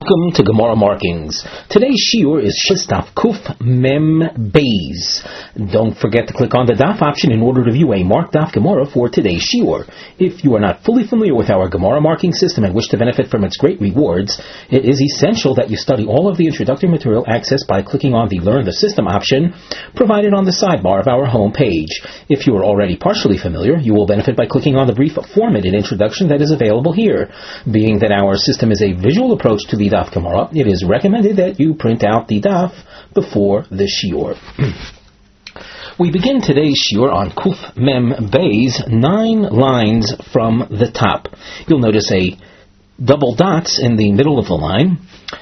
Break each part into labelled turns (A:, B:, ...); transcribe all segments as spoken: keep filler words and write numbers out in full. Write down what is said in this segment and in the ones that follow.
A: Welcome to Gemara Markings. Today's shiur is Daf Kuf Mem Beis. Don't forget to click on the Daf option in order to view a marked Daf Gemara for today's shiur. If you are not fully familiar with our Gemara marking system and wish to benefit from its great rewards, it is essential that you study all of the introductory material accessed by clicking on the Learn the System option provided on the sidebar of our home page. If you are already partially familiar, you will benefit by clicking on the brief formatted introduction that is available here. Being that our system is a visual approach to the Daf Gemara, it is recommended that you print out the Daf before the shiur. We begin today's shiur on Kuf Mem Beis, nine lines from the top. You'll notice a double dots in the middle of the line.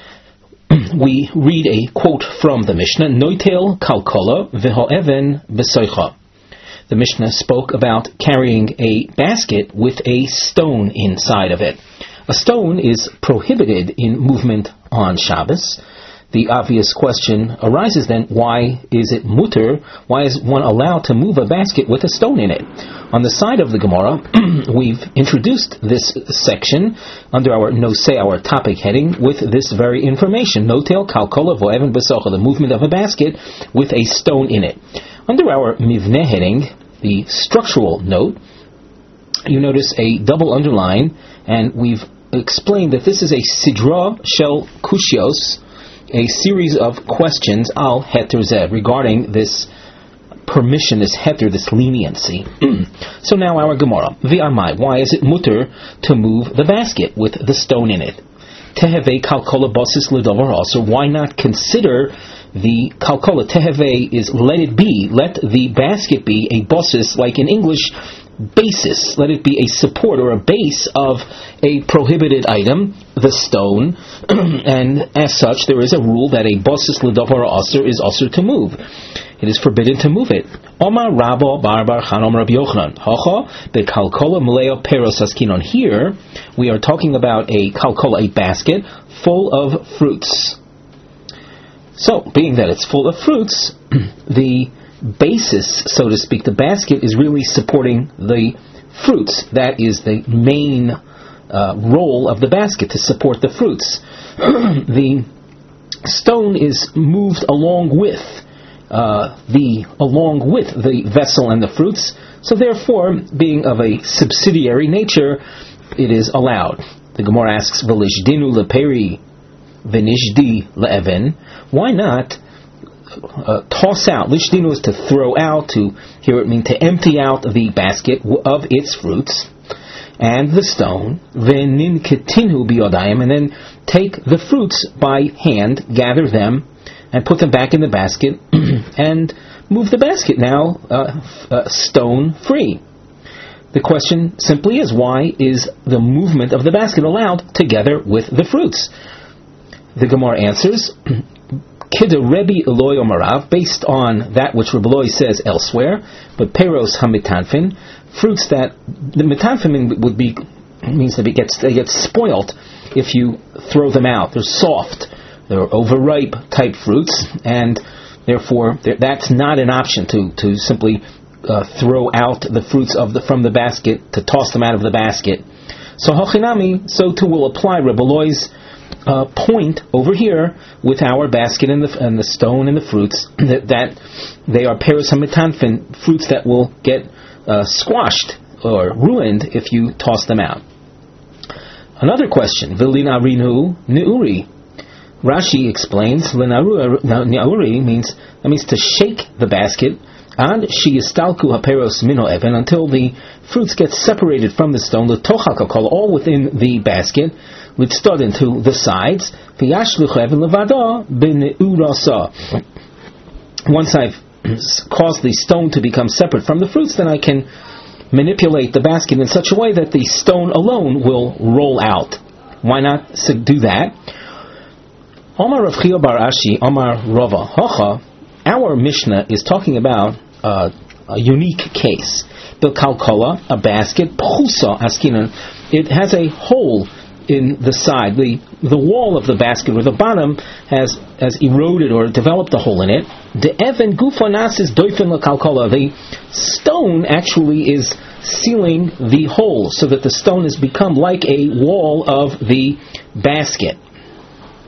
A: We read a quote from the Mishnah, Noitel kalkola v'ho'even b'soicha. The Mishnah spoke about carrying a basket with a stone inside of it. A stone is prohibited in movement on Shabbos. The obvious question arises then, why is it mutter? Why is one allowed to move a basket with a stone in it? On the side of the Gemara, we've introduced this section under our Nosei, our topic heading, with this very information. Notel kalkola vo'even b'socha, the movement of a basket with a stone in it. Under our Mivneh heading, the structural note, you notice a double underline, and we've explained that this is a sidra shel kushios, a series of questions al heter zeh, regarding this permission, this heter, this leniency. So now our Gemara, v'amai, why is it mutter to move the basket with the stone in it? Teheve kalkola basis l'davar also, why not consider the kalkola? Teheve is let it be, let the basket be a basis, like in English, basis, let it be a support or a base of a prohibited item, the stone, and as such there is a rule that a basis l'davar aser is aser to move. It is forbidden to move it. Omar Rabba Barbar Chanom Rabbi Yochanan Hacha bekalkola muleo peros askinon. Here we are talking about a kalkola, a basket full of fruits. So, being that it's full of fruits, the basis, so to speak, the basket is really supporting the fruits. That is the main uh, role of the basket, to support the fruits. The stone is moved along with uh, the along with the vessel and the fruits. So therefore, being of a subsidiary nature, it is allowed. The Gemara asks, "V'lishdinu leperi v'nishdi le'even." Why not Uh, toss out? Lishdinu is to throw out, to, here it means to empty out the basket of its fruits and the stone, venin ketinu biyodayim, and then take the fruits by hand, gather them, and put them back in the basket, and move the basket now uh, uh, stone free. The question simply is, why is the movement of the basket allowed together with the fruits? The Gemara answers, Kida Rebbe Eloi Omarav, based on that which Rebbe Eloi says elsewhere, but peros hamitanfin, fruits that the mitanfin would be means that it gets they get spoilt if you throw them out. They're soft, they're overripe type fruits, and therefore that's not an option to to simply uh, throw out the fruits of the from the basket, to toss them out of the basket. So hachinami, so too will apply Rebbe Eloi's Uh, point over here with our basket and the and the stone and the fruits, that, that they are peros hamitanfin, fruits that will get uh, squashed or ruined if you toss them out. Another question, v'linarinu neuri. Rashi explains, neuri means that means to shake the basket, and sheyistalku haperos mino even, until the fruits get separated from the stone, the tochal kalkola, all within the basket, which stood into the sides. Once I've caused the stone to become separate from the fruits, then I can manipulate the basket in such a way that the stone alone will roll out. Why not do that? Omar Rav Chia bar Ashi, Omar Rava Hacha, our Mishnah is talking about uh, a unique case. The kalkola, a basket, pchusa askinan, it has a hole in the side. The the wall of the basket, or the bottom, has has eroded or developed a hole in it. The even gufanas is doifen la kalkola. The stone actually is sealing the hole, so that the stone has become like a wall of the basket.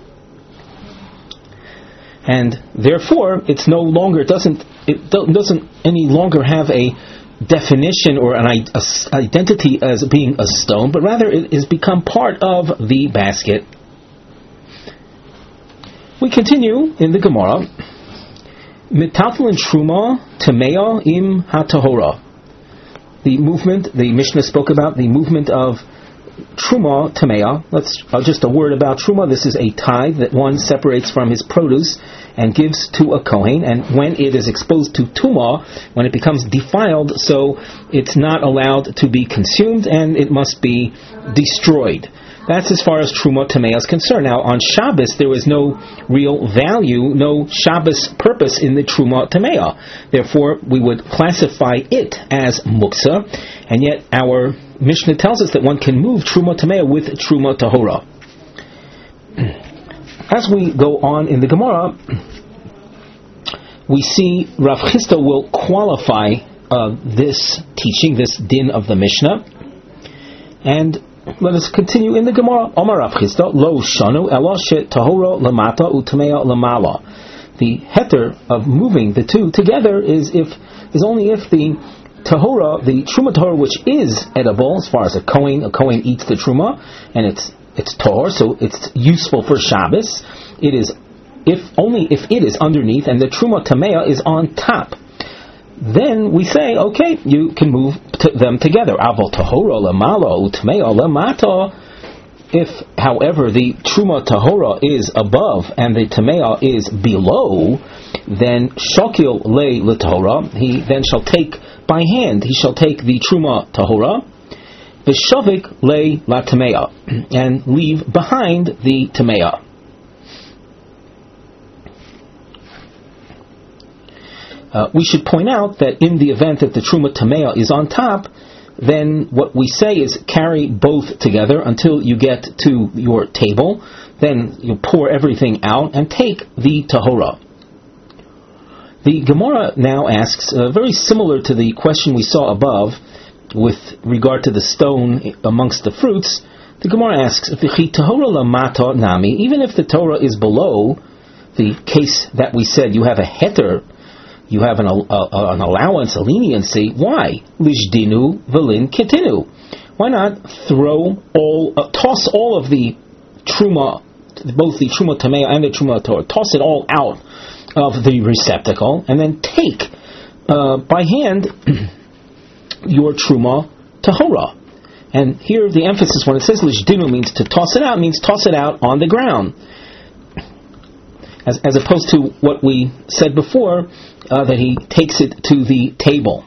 A: and therefore it's no longer, it doesn't, it doesn't any longer have a definition or an a, identity as being a stone, but rather it has become part of the basket. We continue in the Gemara. Metaltalin truma tamea im hatahora. The movement, the Mishnah spoke about the movement of truma tamea. Let's uh, just a word about truma. This is a tithe that one separates from his produce and gives to a kohen, and when it is exposed to tuma, when it becomes defiled, so it's not allowed to be consumed and it must be destroyed. That's as far as truma tamea is concerned. Now, on Shabbos, there is no real value, no Shabbos purpose in the truma tamea. Therefore, we would classify it as muksa, and yet our Mishnah tells us that one can move truma tamea with truma tahora. As we go on in the Gemara, we see Rav Chisda will qualify uh, this teaching, this din of the Mishnah, and let us continue in the Gemara. Omar Rav Chisda, lo shanu ela she tahora lamata utamea lamala. The heter of moving the two together is if is only if the tahora, the truma tahora, which is edible, as far as a kohen, a kohen eats the truma, and it's it's tahor, so it's useful for Shabbos. It is if only if it is underneath and the truma tamea is on top. Then we say, okay, you can move t- them together. Aval tahora lamala utmea lamata. If, however, the truma tahora is above and the tamea is below, then shakil le l'tahora. He then shall take by hand. He shall take the truma tahora, v'shavik le la tamea, and leave behind the tamea. Uh, we should point out that in the event that the truma tamea is on top, then what we say is carry both together until you get to your table. Then you pour everything out and take the tahora. The Gemara now asks, uh, very similar to the question we saw above with regard to the stone amongst the fruits, the Gemara asks, "V'chi tahora lamata nami," even if the Torah is below, the case that we said you have a heter, you have an, uh, an allowance, a leniency. Why? Lishdinu v'lin kitinu. Why not throw all, uh, toss all of the truma, both the truma tamea and the truma torah, toss it all out of the receptacle, and then take uh, by hand your truma tahora. And here the emphasis when it says lishdinu means to toss it out, means toss it out on the ground. As, as opposed to what we said before, uh, that he takes it to the table.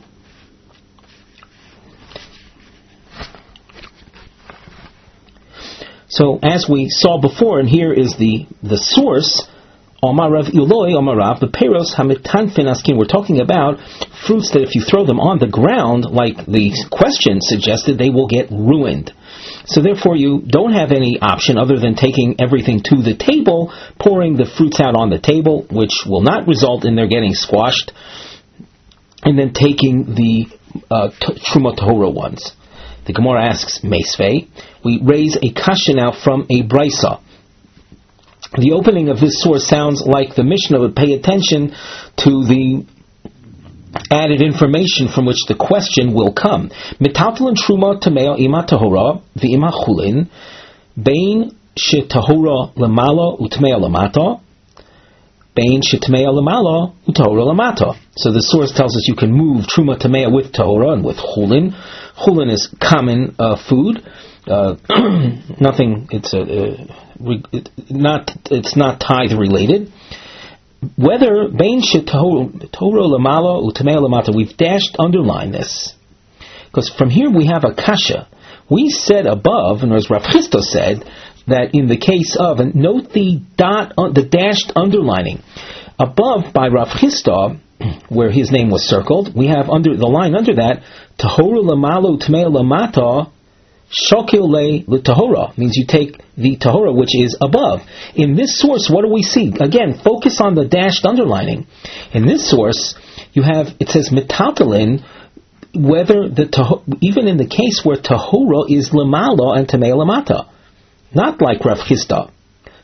A: So, as we saw before, and here is the, the source, Omar Rav Iloi, Omar Rav, the Peros Hamitanfin Askin, we're talking about fruits that if you throw them on the ground, like the question suggested, they will get ruined. So therefore you don't have any option other than taking everything to the table, pouring the fruits out on the table, which will not result in their getting squashed, and then taking the uh, t- Truma Tahora ones. The Gemara asks, Meisvei, we raise a kasha now from a brisa. The opening of this source sounds like the Mishnah would pay attention to the added information from which the question will come. Metaltalin truma tamea ima tahora v'ima chulin bein shetahora lamala utmea lamata bein shetamea lamala utahora lamata. So the source tells us you can move truma tamea with tahora and with chulin. Chulin is common uh, food. Uh, nothing. It's a, uh, it, not. It's not tithe related. Whether bein shetorah lamala utamei lamata, we've dashed underline this because from here we have a kasha. We said above, and as Rav Chisda said, that in the case of, and note the dot, uh, the dashed underlining above by Rav Chisda, where his name was circled, we have under the line under that tahora lamala utamei lamata. Shokil le l'tahora means you take the tahora which is above. In this source, what do we see? Again, focus on the dashed underlining. In this source, you have, it says metaltalin, whether the taho, even in the case where tahora is lamala and tamei lamata, not like Rav Chisda.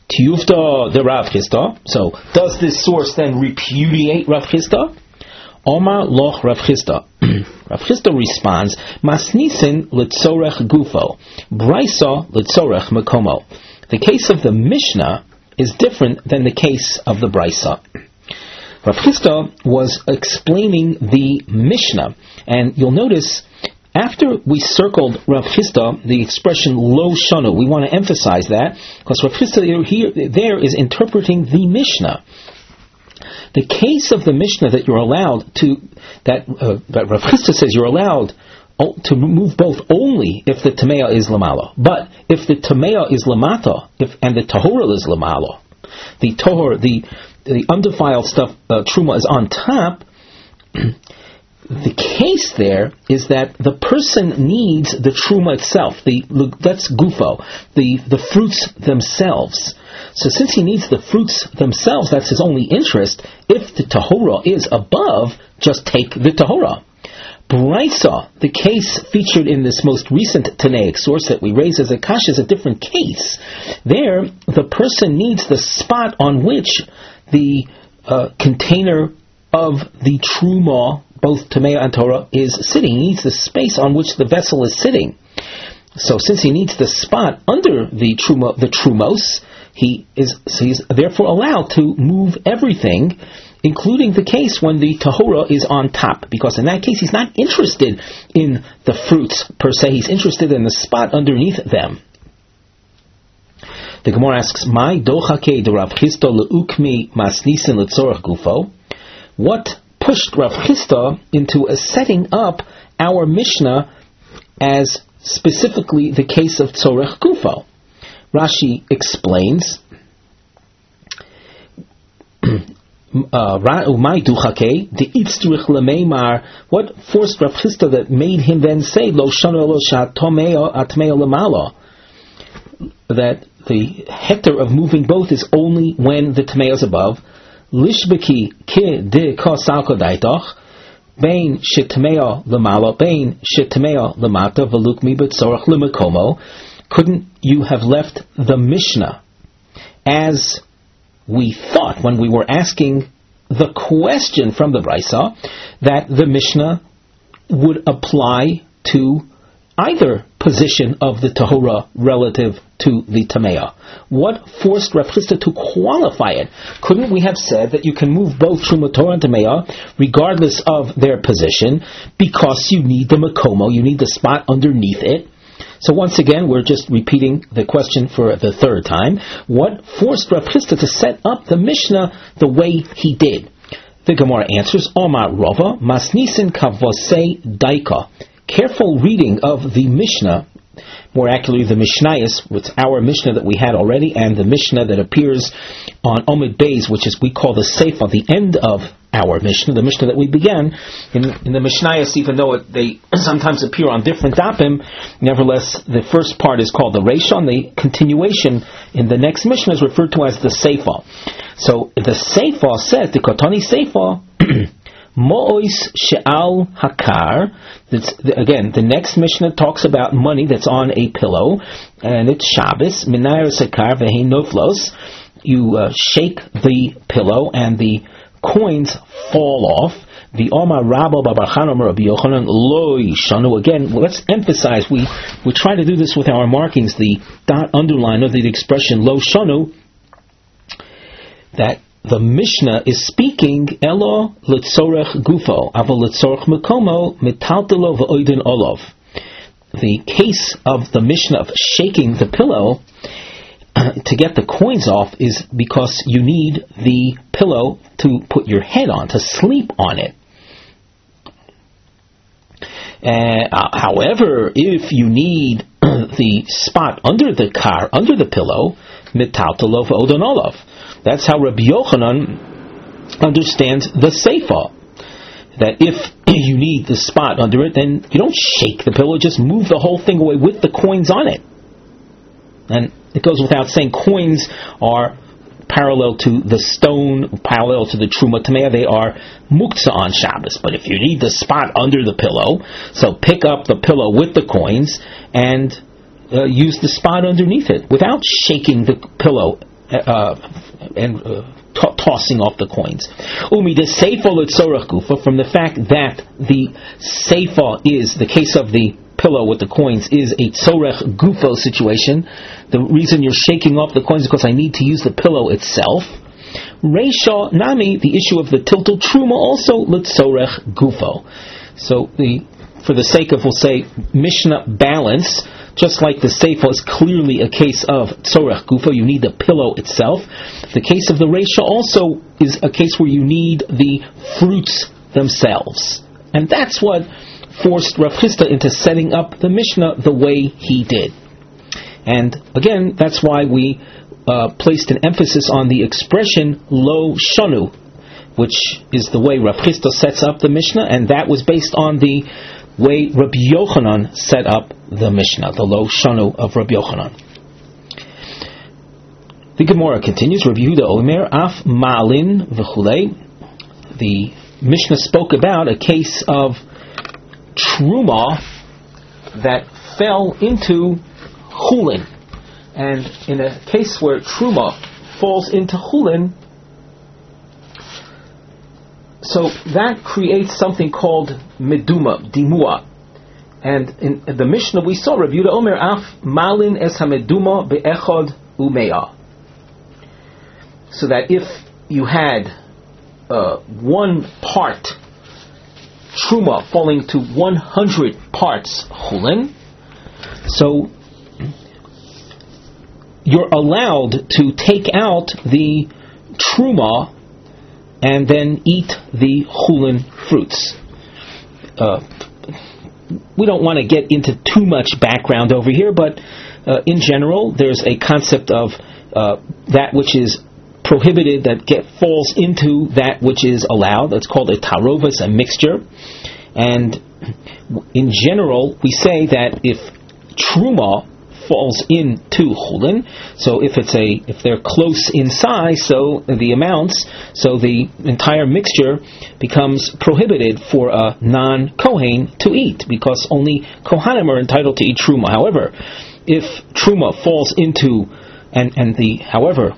A: Tiyufta the Rav Chisda. So, does this source then repudiate Rav Chisda? Omar loch Rav Chisda. Rav Chisda responds, Masnisin litzorech gufo, Braisa litzorech makomo. The case of the Mishnah is different than the case of the Braisa. Rav Chisda was explaining the Mishnah, and you'll notice after we circled Rav Chisda, the expression lo shanu, we want to emphasize that because Rav Chisda here there is interpreting the Mishnah. The case of the Mishnah that you're allowed to, that, uh, that Rav Chisda says you're allowed to move both only if the Tamea is Lamala. But if the Tamea is Lamata, if, and the Tahora is Lamala, the Tahor, the, the undefiled stuff, uh, Truma is on top, the case there is that the person needs the Truma itself, the, that's Gufo, the, the fruits themselves. So since he needs the fruits themselves, that's his only interest. If the Tahora is above, just take the Tahora. Braisa, the case featured in this most recent Tanaic source that we raise as a kash, is a different case. There, the person needs the spot on which the uh, container of the Truma, both Tamea and Torah, is sitting. He needs the space on which the vessel is sitting. So since he needs the spot under the Truma, the Trumos, He is so he's therefore allowed to move everything, including the case when the Tahora is on top, because in that case he's not interested in the fruits per se, he's interested in the spot underneath them. The Gemara asks, "My dochake de Rav Chisda leukmi masnisin letzorach gufo." What pushed Rav Chisda into a setting up our Mishnah as specifically the case of tzorech gufo? Rashi explains, what forced Rav Chisda that made him then say, Lo shano lo shatomeo atmeo lamala, that the hector of moving both is only when the tameo is above. Lishbeki ki de kosalko daitoch, bein shetameo lamala, bein shetameo lamata, velukmi betzorach limakomo. Couldn't you have left the Mishnah as we thought when we were asking the question from the Braisa, that the Mishnah would apply to either position of the Tahora relative to the Tamea? What forced Rav Chisda to qualify it? Couldn't we have said that you can move both Truma Torah and Tamea regardless of their position because you need the Makomo, you need the spot underneath it? So once again, we're just repeating the question for the third time. What forced Rav Chisda to set up the Mishnah the way he did? The Gemara answers, Omar Rava, Masnisin Kavosei Daika. Careful reading of the Mishnah, more accurately the Mishnayos, which is our Mishnah that we had already, and the Mishnah that appears on Omid Beis, which is we call the Seif on the end of our Mishnah, the Mishnah that we began. In, in the Mishnayos, even though it, they sometimes appear on different dapim, nevertheless, the first part is called the Reishon, the continuation in the next Mishnah is referred to as the Seifa. So, the Seifa says, the Kotani Seifa, Mo'ois she'al hakar. Again, the next Mishnah talks about money that's on a pillow, and it's Shabbos. Minayr sekar ve'hein noflos. You uh, shake the pillow, and the coins fall off. The Omar Rabba Babarchan Omer Rabbi Yochanan Loi Shanu. Again, let's emphasize, we, we try to do this with our markings, the dot underline of the expression Lo Shanu, that the Mishnah is speaking Elo Litzorech Gufo, Aval Litzorech Mekomo, Metaltelo V'oidin Olov. The case of the Mishnah of shaking the pillow to get the coins off is because you need the pillow to put your head on, to sleep on it. Uh, however, if you need the spot under the car, under the pillow, metaltelo v'odon olav. That's how Rabbi Yochanan understands the seifa. That if you need the spot under it, then you don't shake the pillow, just move the whole thing away with the coins on it. And it goes without saying, coins are parallel to the stone, parallel to the Truma Tamea. They are muktzah on Shabbos. But if you need the spot under the pillow, so pick up the pillow with the coins and uh, use the spot underneath it without shaking the pillow uh, and uh, t- tossing off the coins. Umi the seifa l'tzorach gufa, from the fact that the seifa is the case of the pillow with the coins is a tzorech gufo situation. The reason you're shaking off the coins is because I need to use the pillow itself. Reisha nami, the issue of the tiltal truma, also l'tzorech gufo. So the for the sake of, we'll say, Mishnah balance, just like the seifa is clearly a case of tzorech gufo, you need the pillow itself. The case of the reisha also is a case where you need the fruits themselves, and that's what forced Rav Chisda into setting up the Mishnah the way he did. And again, that's why we uh, placed an emphasis on the expression lo shanu, which is the way Rav Chisda sets up the Mishnah, and that was based on the way Rabbi Yochanan set up the Mishnah, the lo shanu of Rabbi Yochanan. The Gemara continues, Rabbi Yehuda Omer, af ma'alin v'chulei. The Mishnah spoke about a case of truma that fell into chulin, and in a case where truma falls into chulin, so that creates something called meduma, dimua. And in the Mishnah we saw, Rabbi Yehuda Omer, af malin es hameduma be'echad umeya. So that if you had uh, one part truma falling to one hundred parts chulin, so you're allowed to take out the truma and then eat the chulin fruits. Uh, we don't want to get into too much background over here, but uh, in general, there's a concept of uh, that which is prohibited that get falls into that which is allowed. That's called a tarovas, a mixture. And in general, we say that if truma falls into chulin, so if it's a if they're close in size, so the amounts, so the entire mixture becomes prohibited for a non-kohen to eat, because only kohanim are entitled to eat truma. However, if truma falls into and and the however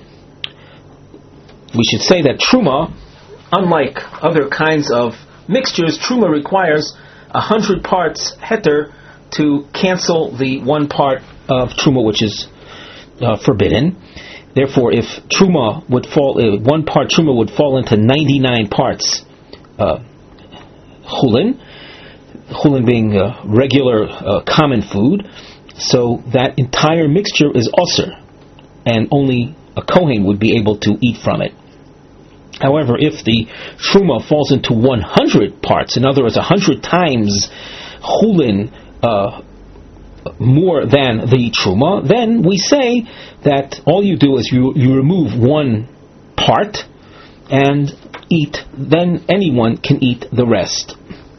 A: we should say that truma, unlike other kinds of mixtures, truma requires a hundred parts heter to cancel the one part of truma which is uh, forbidden. Therefore, if truma would fall, uh, one part truma would fall into ninety-nine parts uh, chulin, chulin being uh, regular uh, common food, so that entire mixture is usur, and only a kohen would be able to eat from it. However, if the truma falls into one hundred parts, in other words, one hundred times chulin, uh, more than the truma, then we say that all you do is you, you remove one part and eat, then anyone can eat the rest.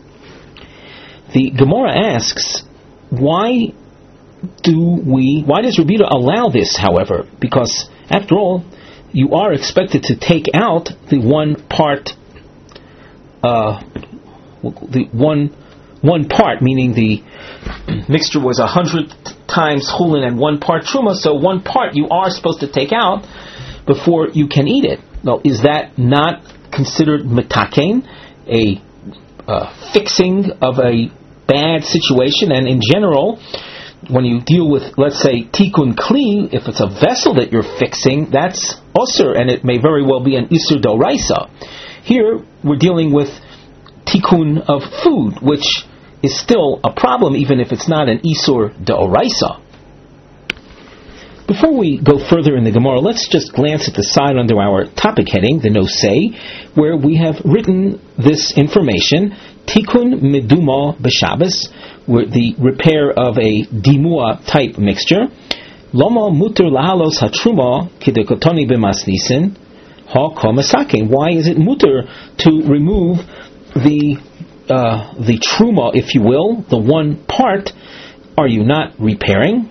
A: The Gemara asks, why do we, why does Rabbi Yehuda allow this, however? Because, after all, you are expected to take out the one part, uh, the one one part, meaning the mixture was a hundred times chulin and one part truma, so one part you are supposed to take out before you can eat it. Now, is that not considered metakein, a uh, fixing of a bad situation? And in general, when you deal with, let's say, tikkun kli, if it's a vessel that you're fixing, that's osur, and it may very well be an isur d'oraisa. Here, we're dealing with tikkun of food, which is still a problem, even if it's not an isur d'oraisa. Before we go further in the Gemara, let's just glance at the side under our topic heading, the nosei, where we have written this information, tikkun meduma b'Shabbos, where the repair of a dimua type mixture. Lama muter lahalos hatruma kidekotoni b'masnisin ha komasakin. Why is it muter to remove the uh, the truma, if you will, the one part? Are you not repairing?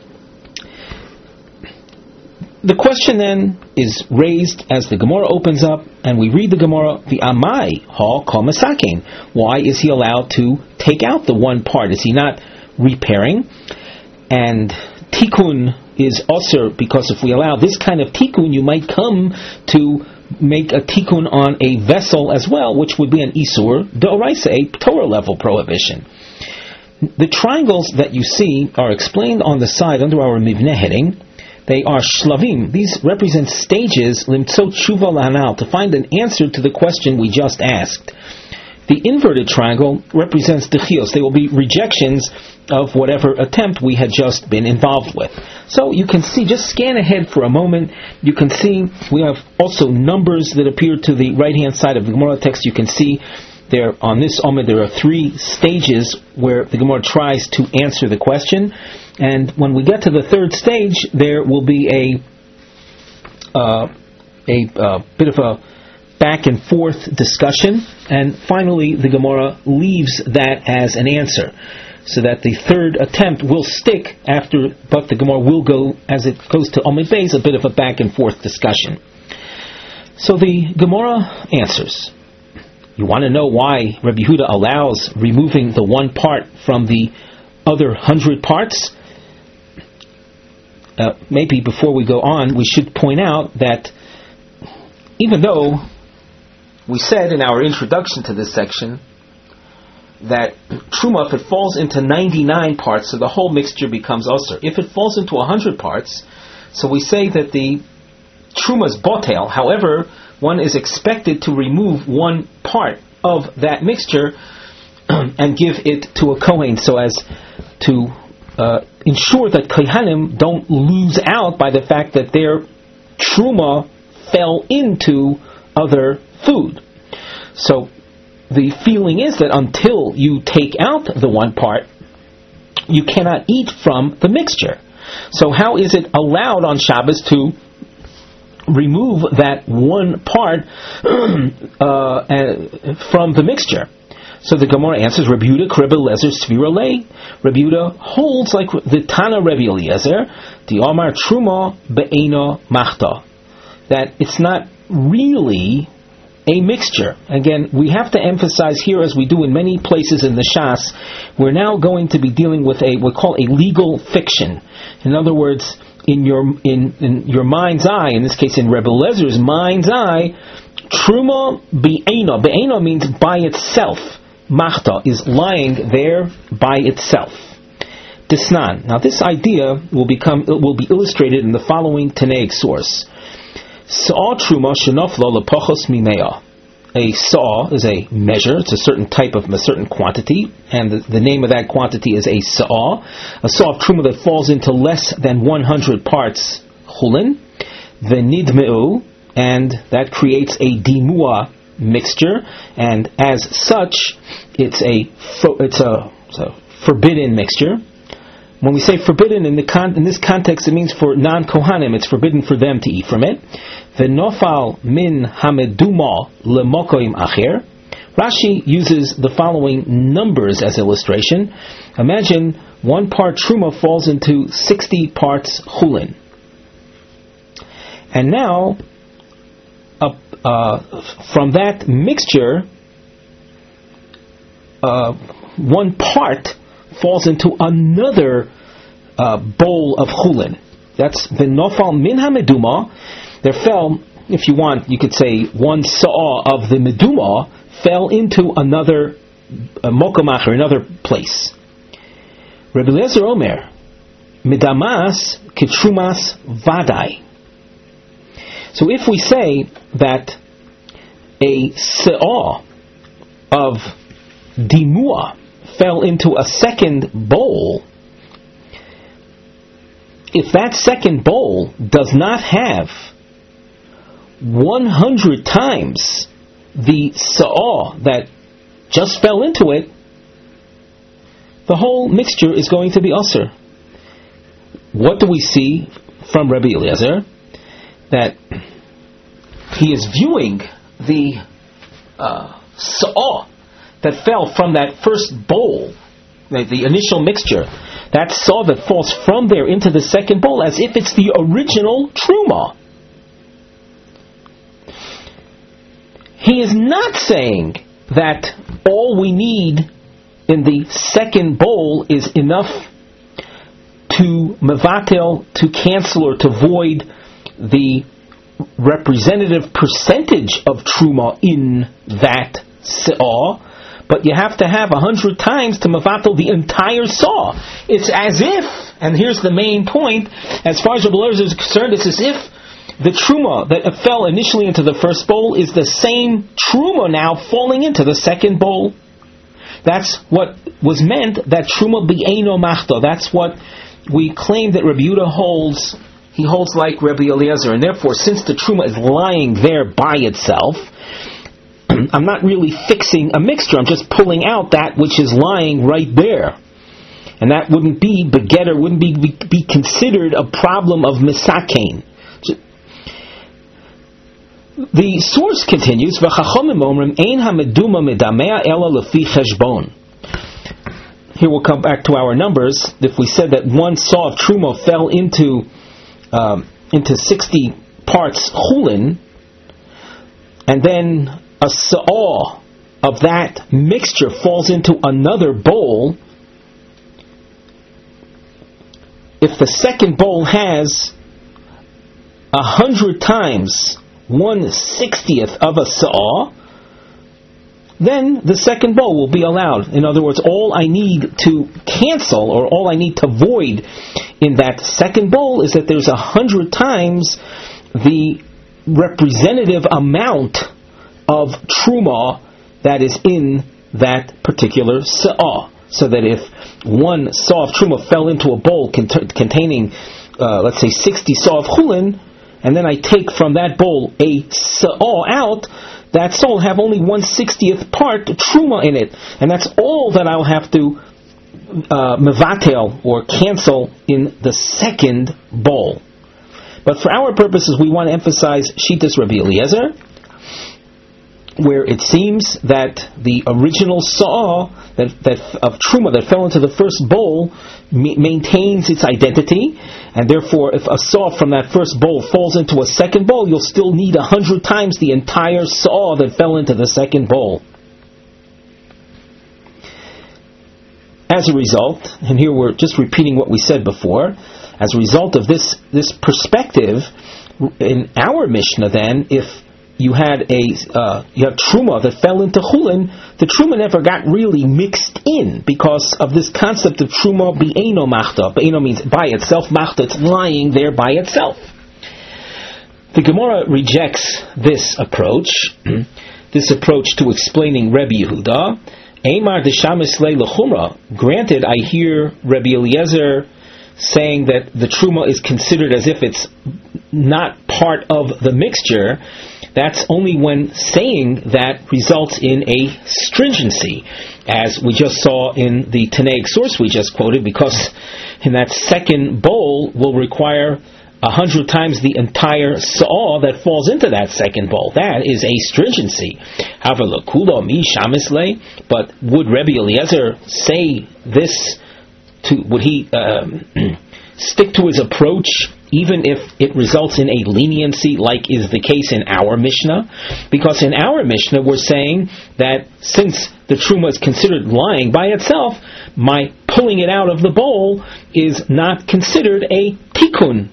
A: The question then is raised as the Gemara opens up, and we read the Gemara, the Amai ha komasakin. Why is he allowed to take out the one part? Is he not repairing? And tikkun is usher, because if we allow this kind of tikkun, you might come to make a tikkun on a vessel as well, which would be an isur d'oraisa, a Torah level prohibition. The triangles that you see are explained on the side under our mivneh heading. They are shlavim. These represent stages, limtzo tshuva l'hanal, to find an answer to the question we just asked. The inverted triangle represents dechios. They will be rejections of whatever attempt we had just been involved with. So you can see, just scan ahead for a moment, you can see we have also numbers that appear to the right-hand side of the Gemara text. You can see there on this Omer there are three stages where the Gemara tries to answer the question. And when we get to the third stage, there will be a, uh, a uh, bit of a back and forth discussion, and finally the Gemara leaves that as an answer, so that the third attempt will stick after, but the Gemara will go, as it goes to Amud Beis, a bit of a back and forth discussion. So the Gemara answers. You want to know why Rabbi Yehuda allows removing the one part from the other hundred parts? Uh, maybe before we go on, we should point out that even though we said in our introduction to this section that truma, if it falls into ninety-nine parts, so the whole mixture becomes usur. If it falls into one hundred parts, so we say that the truma is botel. However, one is expected to remove one part of that mixture and give it to a kohen, so as to uh, ensure that kohanim don't lose out by the fact that their truma fell into other food. So the feeling is that until you take out the one part, you cannot eat from the mixture. So how is it allowed on Shabbos to remove that one part uh, from the mixture? So the Gemara answers, Rabbi Yehuda Rebbe Eliezer Svira Lei. Rabbi Yehuda holds like the Tana Rabbi Eliezer, the Omar Truma Be'ena Machta, that it's not really a mixture. Again, we have to emphasize here, as we do in many places in the Shas, we're now going to be dealing with a what we call a legal fiction. In other words, in your in, in your mind's eye, in this case in Rebbe Elezer's mind's eye, Truma Be'ena. Be'ena means by itself. Machta is lying there by itself. Disnan. Now this idea will become will be illustrated in the following Tanaic source. Saw truma shenofla lepochos mimea. A saw is a measure; it's a certain type of a certain quantity, and the, the name of that quantity is a saw. A saw of truma that falls into less than one hundred parts chulin, v'nidmeu, and that creates a dimua mixture, and as such, it's a it's a, it's a forbidden mixture. When we say forbidden in the con- in this context, it means for non-kohanim, it's forbidden for them to eat from it. V'nofal min hameduma lemokoim acher. Rashi uses the following numbers as illustration. Imagine one part truma falls into sixty parts chulin, and now uh, uh, from that mixture, uh, one part falls into another uh, bowl of chulin. That's the nofal min hameduma. There fell, if you want, you could say one saw of the meduma fell into another uh, mokamach, or another place. Rebbe Eliezer Omer, midamas ketrumas vadai. So if we say that a saw of dimua fell into a second bowl, if that second bowl does not have one hundred times the saw that just fell into it, the whole mixture is going to be usur. What do we see from Rabbi Eliezer? That he is viewing the uh, saw that fell from that first bowl, the, the initial mixture, that saw that falls from there into the second bowl, as if it's the original truma. He is not saying that all we need in the second bowl is enough to mevatel, to cancel or to void the representative percentage of truma in that saw, but you have to have a hundred times to mevatel the entire saw. It's as if, and here's the main point, as far as Rebbe Eliezer is concerned, it's as if the truma that fell initially into the first bowl is the same truma now falling into the second bowl. That's what was meant, that truma bi'eino machto. That's what we claim that Rabbi Yehuda holds. He holds like Rabbi Eliezer, and therefore, since the truma is lying there by itself, I'm not really fixing a mixture. I'm just pulling out that which is lying right there, and that wouldn't be begetter, wouldn't be, be be considered a problem of misakein. The source continues, V'chachomim omrim ein hameduma medamea ela lefi cheshbon. Here we'll come back to our numbers. If we said that one saw of truma fell into um, into sixty parts chulin, and then a saw of that mixture falls into another bowl, if the second bowl has a hundred times one sixtieth of a sa'ah, then the second bowl will be allowed. In other words, all I need to cancel, or all I need to void in that second bowl, is that there's a hundred times the representative amount of truma that is in that particular sa'ah. So that if one saw of truma fell into a bowl cont- containing, uh, let's say, sixty saw of chulin, and then I take from that bowl a sa'ah out, that saw will have only one sixtieth part truma in it, and that's all that I'll have to uh, mevatel or cancel in the second bowl. But for our purposes, we want to emphasize Shitas Rabbi Eliezer, where it seems that the original saw that, that of truma that fell into the first bowl ma- maintains its identity, and therefore, if a saw from that first bowl falls into a second bowl, you'll still need a hundred times the entire saw that fell into the second bowl. As a result, and here we're just repeating what we said before, as a result of this this perspective, in our Mishnah, then, if you had a uh, you have truma that fell into chulin, the truma never got really mixed in because of this concept of truma bi'eino machta. Bi'eino means by itself, machta, it's lying there by itself. The Gemara rejects this approach, this approach to explaining Rebbe Yehuda. Eimar d'shamislei lechumra. Granted, I hear Rebbe Eliezer saying that the truma is considered as if it's not part of the mixture. That's only when saying that results in a stringency, as we just saw in the Tanaic source we just quoted, because in that second bowl will require a hundred times the entire saw that falls into that second bowl. That is a stringency. But would Rebbe Eliezer say this to, would he um, stick to his approach even if it results in a leniency like is the case in our Mishnah? Because in our Mishnah we're saying that since the truma is considered lying by itself, my pulling it out of the bowl is not considered a tikkun.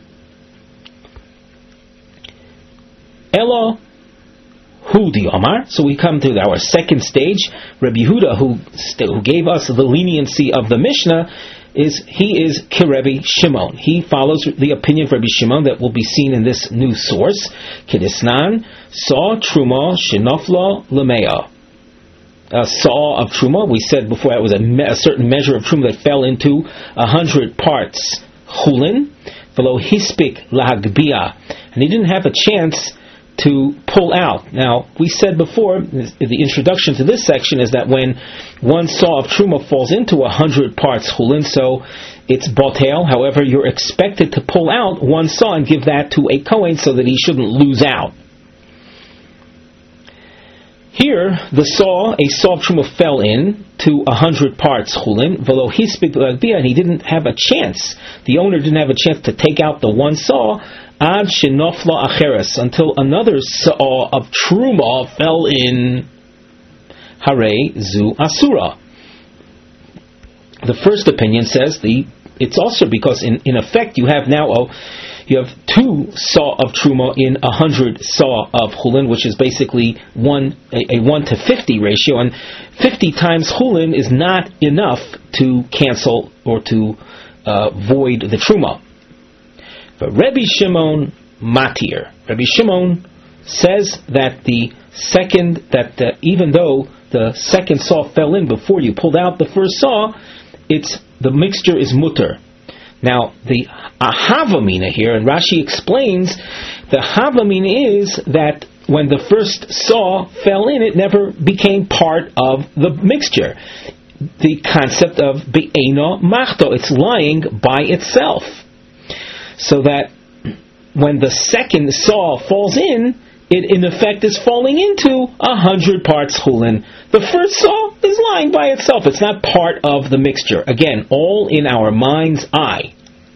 A: Elo hu di Omar. So we come to our second stage. Rabbi Yehuda, who, who gave us the leniency of the Mishnah, is he is Kirebi Shimon. He follows the opinion of Rabbi Shimon that will be seen in this new source. Kedisnan saw truma shenofla lemea. A saw of truma, we said before, it was a, me- a certain measure of truma that fell into a hundred parts chulin. Velo hispik lahagbia, and he didn't have a chance to pull out. Now, we said before, the introduction to this section is that when one saw of truma falls into a hundred parts chulin, so it's botel. However, you're expected to pull out one saw and give that to a kohen so that he shouldn't lose out. Here, the saw, a saw of truma fell in to a hundred parts chulin, velo hispik lagbia, and he didn't have a chance. The owner didn't have a chance to take out the one saw ad shenofla acheres, until another saw of truma fell in. Hare zu asura. The first opinion says the it's also because in, in effect you have now a, you have two saw of truma in a hundred saw of chulin, which is basically one a, a one to fifty ratio, and fifty times chulin is not enough to cancel or to uh, void the truma. But Rabbi Shimon matir. Rabbi Shimon says that the second that the, even though the second saw fell in before you pulled out the first saw, it's the mixture is mutter. Now, the Havamina here, and Rashi explains, the Havamina is that when the first saw fell in, it never became part of the mixture. The concept of Be'eno Machto, it's lying by itself. So that when the second saw falls in, it in effect is falling into a hundred parts chulin. The first saw is lying by itself. It's not part of the mixture. Again, all in our mind's eye.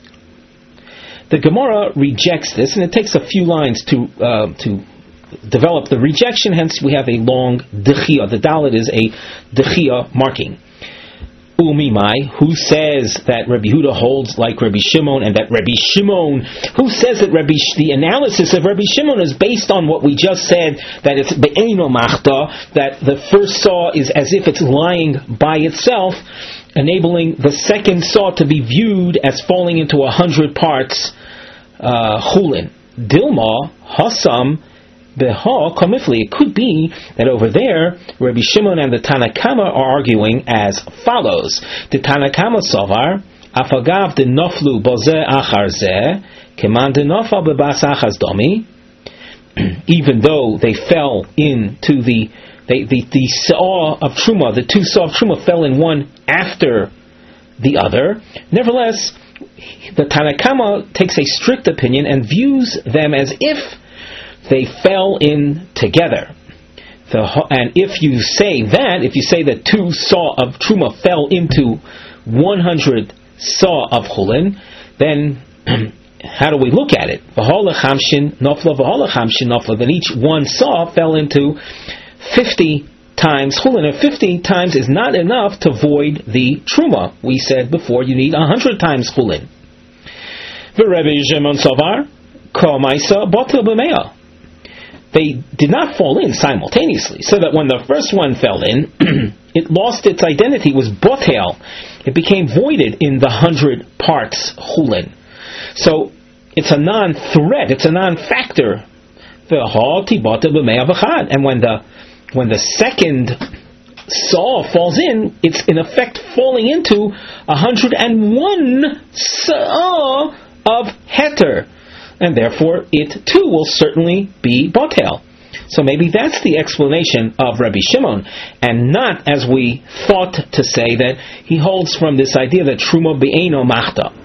A: The Gemara rejects this, and it takes a few lines to uh, to develop the rejection. Hence, we have a long dechia. The dalet is a dechia marking. Umimai, who says that Rabbi Yehuda holds like Rabbi Shimon, and that Rabbi Shimon, who says that Rabbi the analysis of Rabbi Shimon is based on what we just said, that it's be'eno machta, that the first saw is as if it's lying by itself, enabling the second saw to be viewed as falling into a hundred parts uh, chulin. Dilma hasam beha kamifli. It could be that over there, Rabbi Shimon and the Tanakama are arguing as follows. The Tanakama savar afagav de noflu boze achar zeh keman de nofal bebas achas domi. Even though they fell into the they, the the saw of truma, the two saw of truma fell in one after the other. Nevertheless, the Tanakama takes a strict opinion and views them as if they fell in together. The, and if you say that, if you say that two saw of truma fell into one hundred saw of chulin, then how do we look at it? V'hola chamshin nofla, v'hola chamshin nofla. Then each one saw fell into fifty times chulin. And fifty times is not enough to void the truma. We said before you need one hundred times chulin. V'Rebbe Shimon savar kol ma'isa batel b'meah. They did not fall in simultaneously, so that when the first one fell in, it lost its identity, it was botel. It became voided in the hundred parts chulin. So it's a non-threat, it's a non-factor. And when the when the second saw falls in, it's in effect falling into a hundred and one saw of heter. And therefore, it too will certainly be botel. So maybe that's the explanation of Rabbi Shimon, and not as we thought to say that he holds from this idea that truma be'eno machta.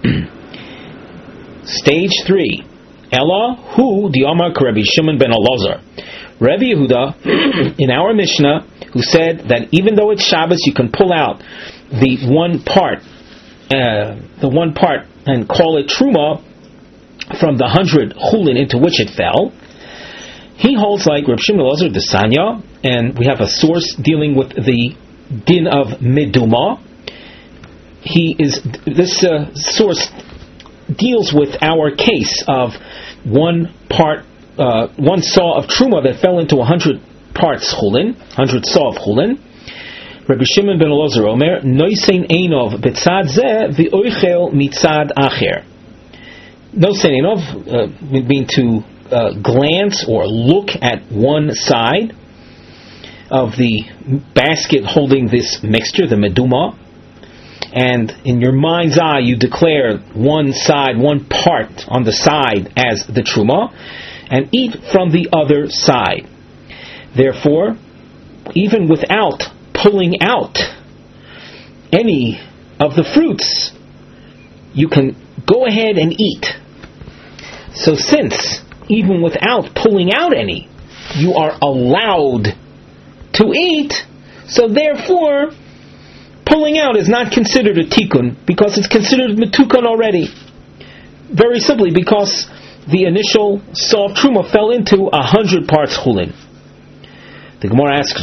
A: Stage three. Ella hu di'amar Rabbi Shimon ben Elazar. Rabbi Yehuda, in our Mishnah, who said that even though it's Shabbos, you can pull out the one part, uh, the one part, and call it truma from the hundred chulin into which it fell. He holds like Reb Shimon Elazar the Sanya, and we have a source dealing with the din of meduma. He is this uh, source deals with our case of one part, uh, one saw of truma that fell into a hundred parts chulin, hundred saw of chulin. Rabbi Shimon ben Elazar Omer noisein einov betzad zeh v'oichel mitzad acher. No saying of uh, mean to uh, glance or look at one side of the basket holding this mixture, the meduma, and in your mind's eye you declare one side, one part on the side as the truma, and eat from the other side. Therefore, even without pulling out any of the fruits, you can go ahead and eat. So since, even without pulling out any, you are allowed to eat, so therefore, pulling out is not considered a tikkun, because it's considered metukan already. Very simply, because the initial saw of truma fell into a hundred parts chulin. The Gemara asks,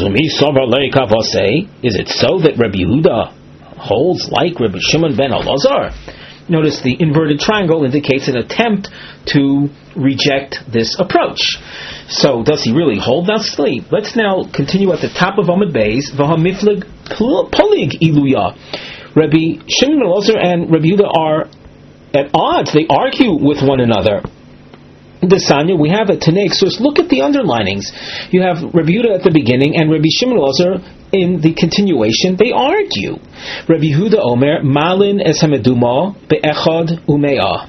A: is it so that Rabbi Yehuda holds like Rabbi Shimon ben Elazar? Notice the inverted triangle indicates an attempt to reject this approach. So, does he really hold? Now, sleep. Let's now continue at the top of Amud Beis. V'hamiflig polig iluya. Rabbi Shimon ben Elazar and Rabbi Yehuda are at odds. They argue with one another. The Sanya, we have a Tanaic source. Look at the underlinings. You have Rabbi Yehuda at the beginning and Rabbi Shimon ben Elazar in the continuation. They argue. Rabbi Yehuda Omer, Malin es hameduma be'echad ume'ah.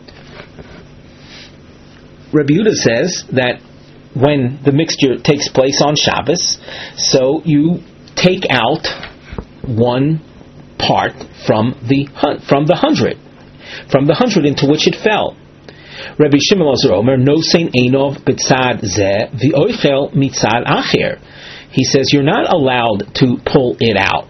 A: Rabbi Yehuda says that when the mixture takes place on Shabbos, so you take out one part from the from the hundred, from the hundred into which it fell. Rabbi Shimon ben Elazar Omer, no sein einov b'tzad zeh v'oichel mitzad acher. He says you're not allowed to pull it out.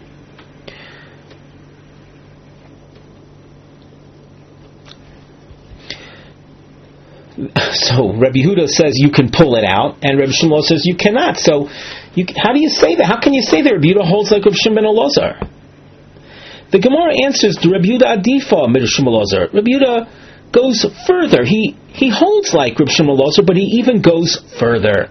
A: So Rabbi Yehuda says you can pull it out, and Rabbi Shimon says you cannot. So, you, how do you say that? How can you say that Rabbi Yehuda holds like Rabbi Shimon ben Elazar? The Gemara answers to Rabbi Yehuda adifa Rabbi Shimon ben Elazar. Rabbi Yehuda goes further. He he holds like Rabbi Shimon ben Elazar, but he even goes further.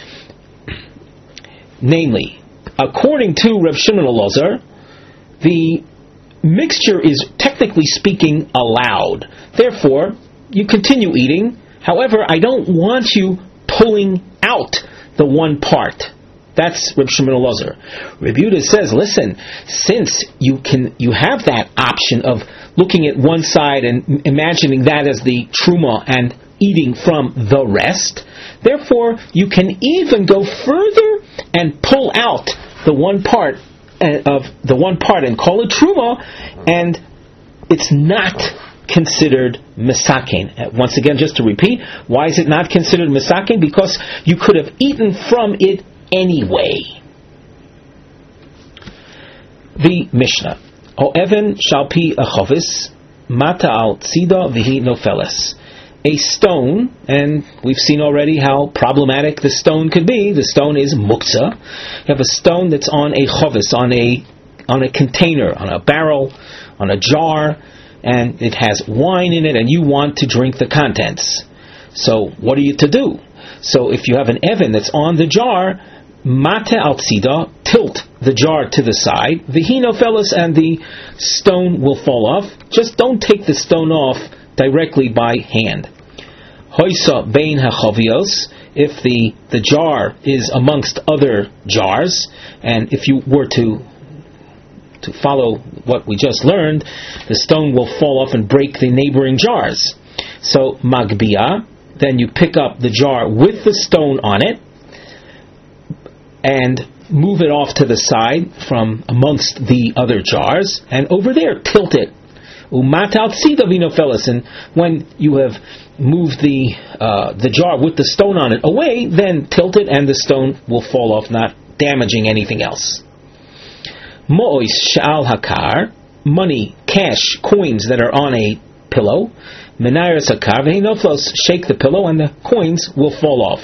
A: Namely, according to Rabbi Shimon ben Elazar, the mixture is technically speaking allowed. Therefore, you continue eating. However, I don't want you pulling out the one part. That's Rabbi Shimon ben Elazar. Rabbi Yehuda says, listen, since you can, you have that option of looking at one side and imagining that as the truma and eating from the rest, therefore you can even go further and pull out the one part of the one part and call it truma, and it's not considered misaken. Once again, just to repeat, why is it not considered misaken? Because you could have eaten from it anyway. The Mishnah. O Evan shalpi achovis mata al tzida v'hi nofeles. A stone, and we've seen already how problematic the stone could be. The stone is muktzah. You have a stone that's on a chovis, on a on a container, on a barrel, on a jar, and it has wine in it, and you want to drink the contents. So what are you to do? So if you have an Evan that's on the jar, mate al tzida, tilt the jar to the side, v'hino fellas, and the stone will fall off. Just don't take the stone off directly by hand. Hoisa bein hachavios, if the, the jar is amongst other jars, and if you were to to follow what we just learned, the stone will fall off and break the neighboring jars. So magbia, then you pick up the jar with the stone on it and move it off to the side from amongst the other jars, and over there tilt it. Umatal tzida vino felis, and when you have moved the uh, the jar with the stone on it away, then tilt it and the stone will fall off, not damaging anything else. Mo'ois sha'al hakar, money, cash, coins that are on a pillow. Menairas hakar v'hinoflos, shake the pillow and the coins will fall off.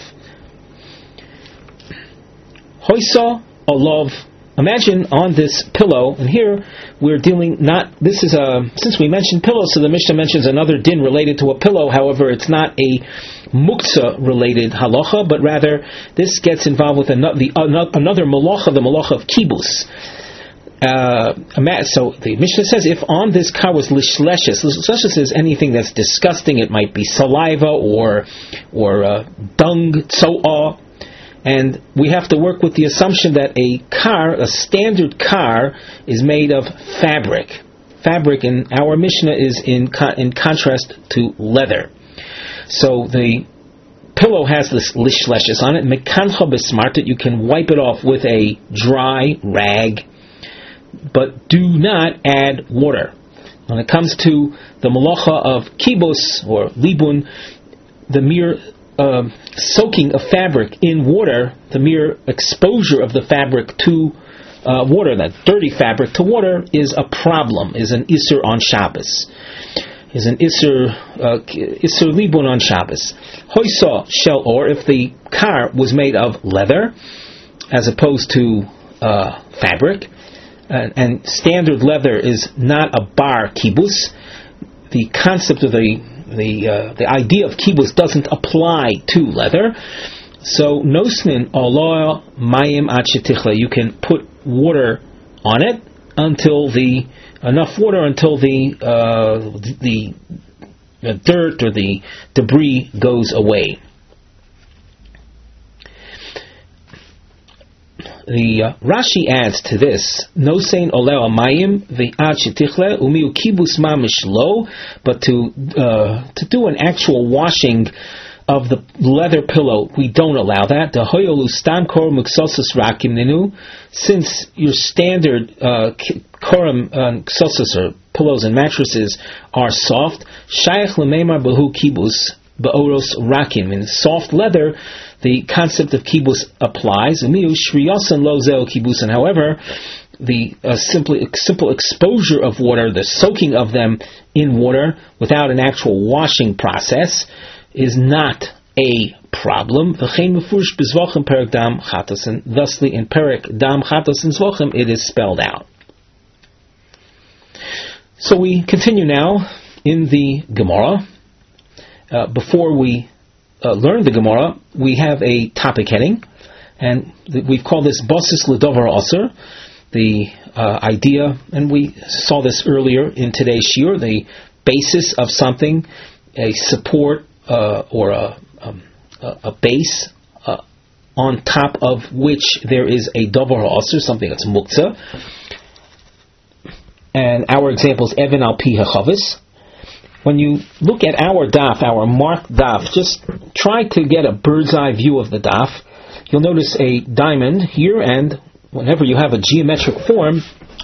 A: Hoisa olov, imagine on this pillow, and here we're dealing not, this is a, since we mentioned pillows, so the Mishnah mentions another din related to a pillow. However, it's not a muktzah related halacha, but rather this gets involved with another, the, another malacha, the malacha of kibus. Uh, so the Mishnah says, if on this car was lishleshes, lishleshes is anything that's disgusting. It might be saliva or or uh, dung, tzo'ah, and we have to work with the assumption that a car, a standard car, is made of fabric. Fabric in our Mishnah is in con- in contrast to leather. So the pillow has this lishleshes on it. Mekancha besmartet, you can wipe it off with a dry rag, but do not add water. When it comes to the malacha of kibus or libun, the mere uh, soaking of fabric in water, the mere exposure of the fabric to uh, water, that dirty fabric to water, is a problem, is an isur on Shabbos. Is an isur, uh, isur libun on Shabbos. Hoisa shel or, if the car was made of leather as opposed to uh, fabric, Uh, and standard leather is not a bar kibus, the concept of the the uh, the idea of kibus doesn't apply to leather. So nosnin Allah mayim ad shetichla. You can put water on it until the enough water until the uh, the, the dirt or the debris goes away. The uh, Rashi adds to this, no saying oleo mayim the ad shetichle umiu kibus mamish lo, but to uh, to do an actual washing of the leather pillow, we don't allow that. The hoyolu stam kor muksosus rakim ninu, since your standard uh, koram muksosus or pillows and mattresses are soft. Shaykh lemeimar behu kibus beoros rakim, in soft leather. The concept of kibus applies. And however, the uh, simply simple exposure of water, the soaking of them in water without an actual washing process, is not a problem. Thusly, in Perek Dam Chatasin Zvochem, it is spelled out. So we continue now in the Gemara. Uh, before we Uh, learn the Gemara, we have a topic heading, and th- we've called this Basis L'Dover Aser, the uh, idea, and we saw this earlier in today's shiur, the basis of something, a support uh, or a, um, a base uh, on top of which there is a Dover Aser, something that's muktzah. And our example is Even al pi hachavis. When you look at our daf, our marked daf, just try to get a bird's eye view of the daf. You'll notice a diamond here, and whenever you have a geometric form,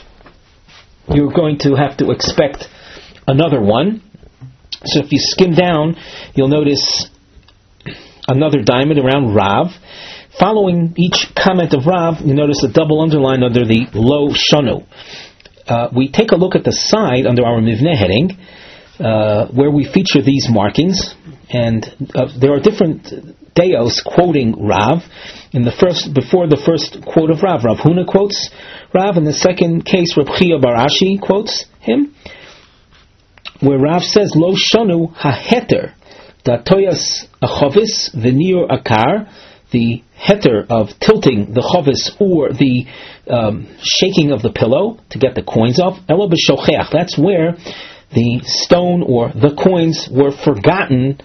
A: you're going to have to expect another one. So if you skim down, you'll notice another diamond around Rav. Following each comment of Rav, you notice a double underline under the Lo Shanu. Uh, we take a look at the side under our Mivneh heading, Uh, where we feature these markings, and uh, there are different deos quoting Rav. In the first, before the first quote of Rav, Rav Huna quotes Rav. In the second case, Rav Chia bar Ashi quotes him, where Rav says, "Lo shanu haheter datoyas achovis v'niur akar," the heter of tilting the chovis or the um, shaking of the pillow to get the coins off. Elo b'shocheach. That's where the stone or the coins were forgotten.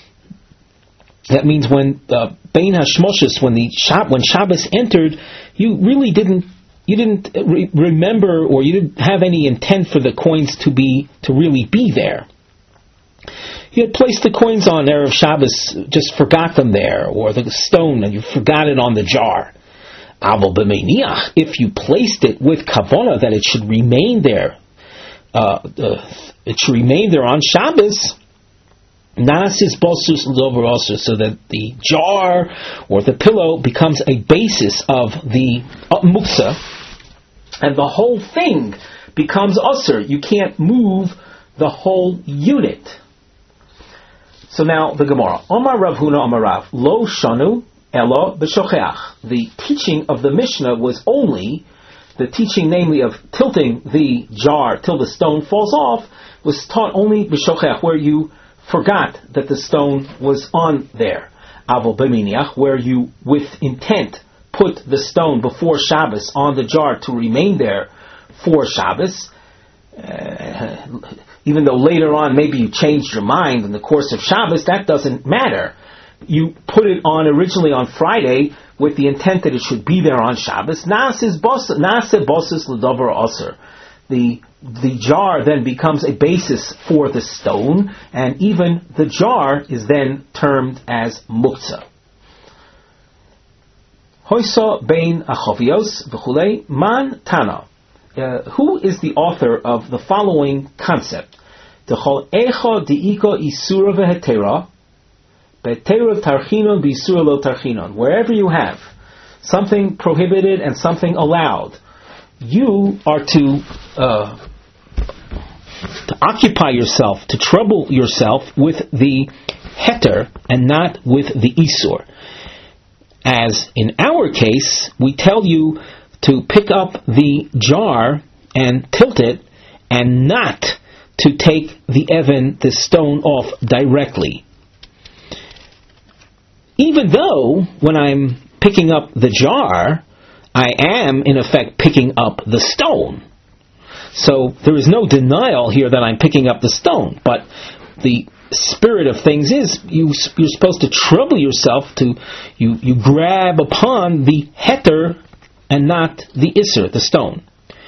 A: That means when uh, Bein Hashmoshes, when the Shab- when Shabbos entered, you really didn't you didn't re- remember, or you didn't have any intent for the coins to be to really be there. You had placed the coins on Erev Shabbos, just forgot them there, or the stone and you forgot it on the jar. Aval b'meiniach, if you placed it with kavanah that it should remain there. Uh, uh, it should remain there on Shabbos. Nasis bosus l'dover aser, so that the jar or the pillow becomes a basis of the uh, muktzah, and the whole thing becomes aser. You can't move the whole unit. So now the Gemara. Omar Rav Huna Omar Rav Lo Shanu Elo b'shocheach. The teaching of the Mishnah was only the teaching, namely of tilting the jar till the stone falls off, was taught only b'shochech, where you forgot that the stone was on there. Avol b'miniach, where you, with intent, put the stone before Shabbos on the jar to remain there for Shabbos. Uh, even though later on maybe you changed your mind in the course of Shabbos, that doesn't matter. You put it on originally on Friday with the intent that it should be there on Shabbos. Nase bosus l'dover aser. The the jar then becomes a basis for the stone, and even the jar is then termed as muktzah. Hoysa bein achovios v'chulei man tana. Uh, who is the author of the following concept? Techol echa diiko isura v'hetera. Wherever you have something prohibited and something allowed, you are to uh, to occupy yourself, to trouble yourself with the heter and not with the isur. As in our case, we tell you to pick up the jar and tilt it, and not to take the Evan, the stone, off directly. Even though, when I'm picking up the jar, I am, in effect, picking up the stone. So there is no denial here that I'm picking up the stone. But the spirit of things is, you, you're supposed to trouble yourself to, you, you grab upon the heter and not the isser, the stone.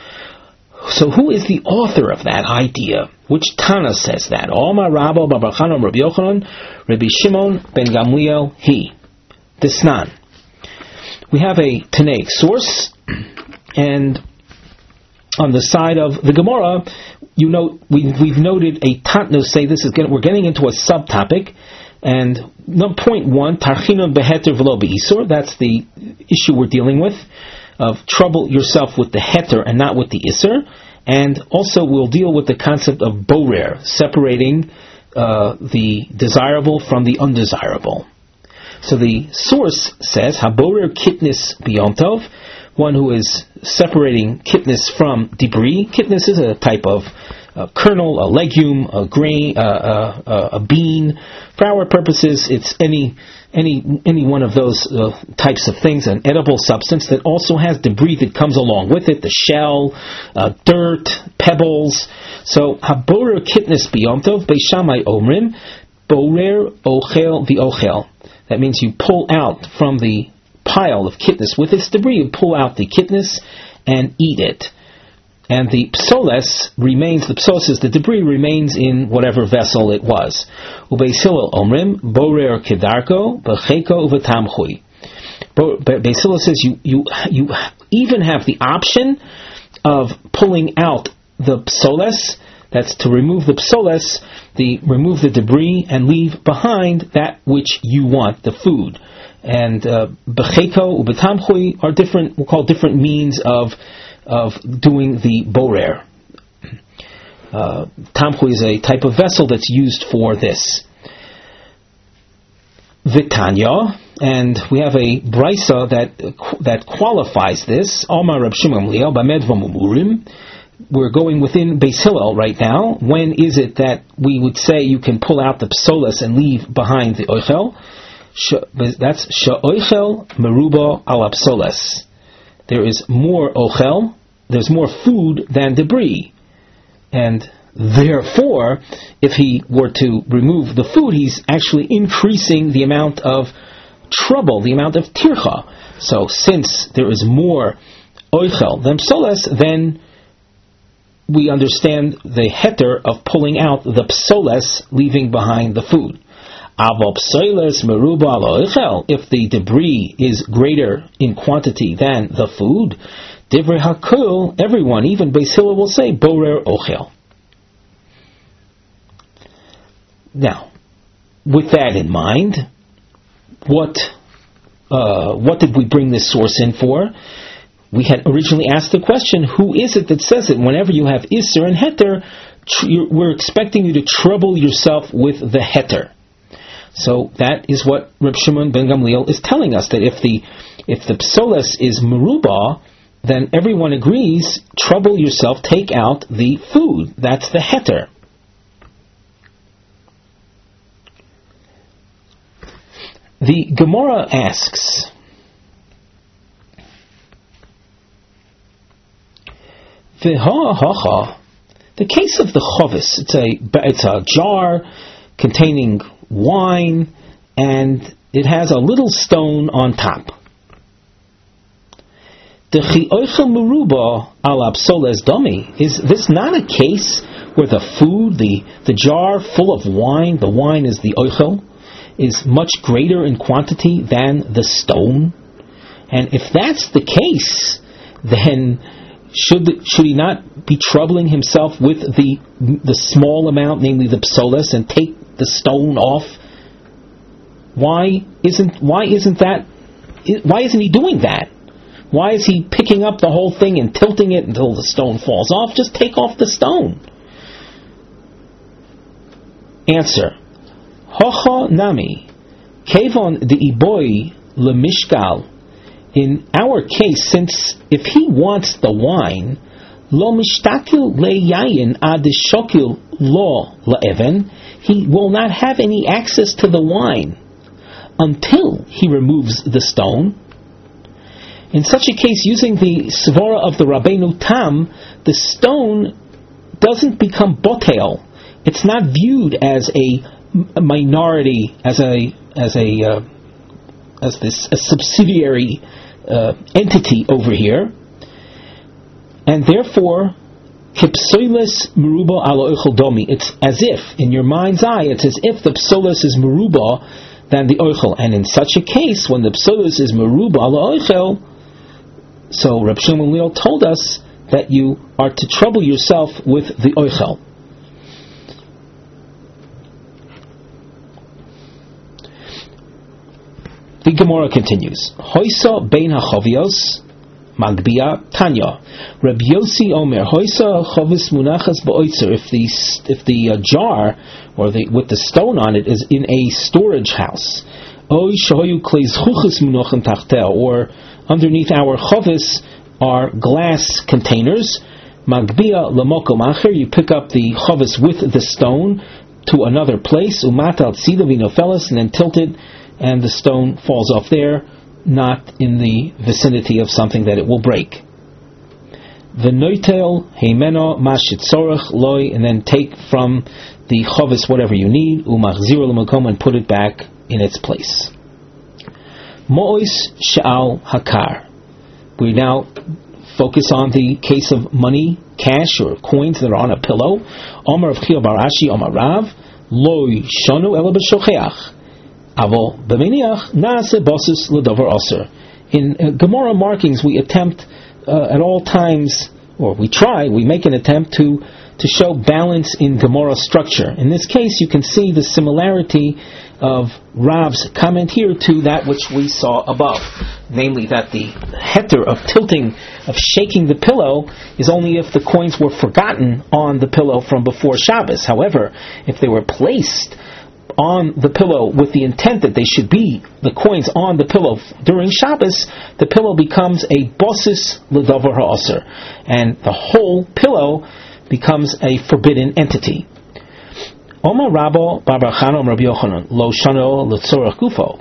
A: So who is the author of that idea? Which Tana says that? Omar Rabba Bar Chanan Rabbi Yochanan Rabbi Shimon ben Gamliel he. Desnan. We have a Tanaic source, and on the side of the Gemara, you know, we, we've noted a Tatnos say this is getting, we're getting into a subtopic, and point one, Tarchinun beheter v'lo be'isur, that's the issue we're dealing with, of trouble yourself with the heter and not with the isur, and also we'll deal with the concept of borer, separating uh, the desirable from the undesirable. So the source says, Haborer kitnis biyontov, one who is separating kitnis from debris. Kitnis is a type of uh, kernel, a legume, a grain, uh, uh, uh, a bean. For our purposes, it's any any any one of those uh, types of things, an edible substance that also has debris that comes along with it, the shell, uh, dirt, pebbles. So Haborer kitnis biyontov, Beishamai omrim, borer ochel v'ochel. That means you pull out from the pile of kitnis with its debris, you pull out the kitnis and eat it. And the psoles remains, the psoles is the debris, remains in whatever vessel it was. Ubeis Hillel omrim, borer kedarko, becheko uvetamchui. Beis Hillel says you, you, you even have the option of pulling out the psoles, that's to remove the psoles, the remove the debris and leave behind that which you want, the food. And becheko ubetamchui are different, we'll call different means of of doing the borer. Uh, tamchui is a type of vessel that's used for this. Vitanya, and we have a brisa that that qualifies this. Omar Reb Shimon Gamliel Bamed v'mumurim. We're going within Beis Hillel right now. When is it that we would say you can pull out the psolas and leave behind the oichel? That's she'oichel meruba al psolas. There is more ochel, there's more food than debris. And therefore, if he were to remove the food, he's actually increasing the amount of trouble, the amount of tircha. So since there is more oichel than psolas, then we understand the heter of pulling out the psoles, leaving behind the food. If the debris is greater in quantity than the food, divrei hakol, everyone, even Beis Hillel, will say borer ochel. Now, with that in mind, what uh, what did we bring this source in for? We had originally asked the question, who is it that says it? Whenever you have Isser and Heter, tr- we're expecting you to trouble yourself with the Heter. So that is what Reb Shimon ben Gamliel is telling us, that if the if the psoles is merubah, then everyone agrees, trouble yourself, take out the food. That's the Heter. The Gemara asks, the case of the chovis, it's a it's a jar containing wine, and it has a little stone on top. Is this not a case where the food, the, the jar full of wine, the wine is the oichel, is much greater in quantity than the stone? And if that's the case, then Should should he not be troubling himself with the the small amount, namely the psolas, and take the stone off? Why isn't why isn't that why isn't he doing that? Why is he picking up the whole thing and tilting it until the stone falls off? Just take off the stone. Answer: Hocha nami kevon de iboi lemishkal. In our case, since if he wants the wine, Lo mishtakil leyayin ad shokil lo laeven. He will not have any access to the wine until he removes the stone. In such a case, using the svara of the Rabbeinu Tam, the stone doesn't become botel. It's not viewed as a minority, as a as a uh, as this a subsidiary uh, entity over here, and therefore, kipsoilis meruba alo oichel domi. It's as if, in your mind's eye, it's as if the psolis is meruba than the oichel. And in such a case, when the psolis is meruba alo oichel, so Reb Shimon Gamliel told us that you are to trouble yourself with the oichel. The Gemara continues. Hoisa bein hachavios magbia tanya. Reb Yossi Omer hoisa chavis munachas ba'oitzer. If the if the uh, jar or the with the stone on it is in a storage house, oy shoyu kleis chuchis munachim tachtel, or underneath our chavis are glass containers. Magbia lamokom acher. You pick up the chavis with the stone to another place. Umatal tzida v'nofelas, and then tilt it, and the stone falls off there, not in the vicinity of something that it will break. V'noitel heimeno mashit sorach loy, and then take from the chavis whatever you need, umachzir l'makom, and put it back in its place. Mo'is she'al hakar. We now focus on the case of money, cash, or coins that are on a pillow. Omar of Chiyah bar Ashi, Omar Rav, loy shonu ela b'shocheach. In uh, Gemara markings, we attempt uh, at all times, or we try, we make an attempt to, to show balance in Gemara structure. In this case, you can see the similarity of Rav's comment here to that which we saw above, namely that the heter of tilting, of shaking the pillow, is only if the coins were forgotten on the pillow from before Shabbos. However, if they were placed on the pillow with the intent that they should be the coins on the pillow during Shabbos, the pillow becomes a bosis l'davar ha'aser, and the whole pillow becomes a forbidden entity. Omar Rabbo bar bar Chana Rabbi Yochanan lo shano l'tzorach gufo.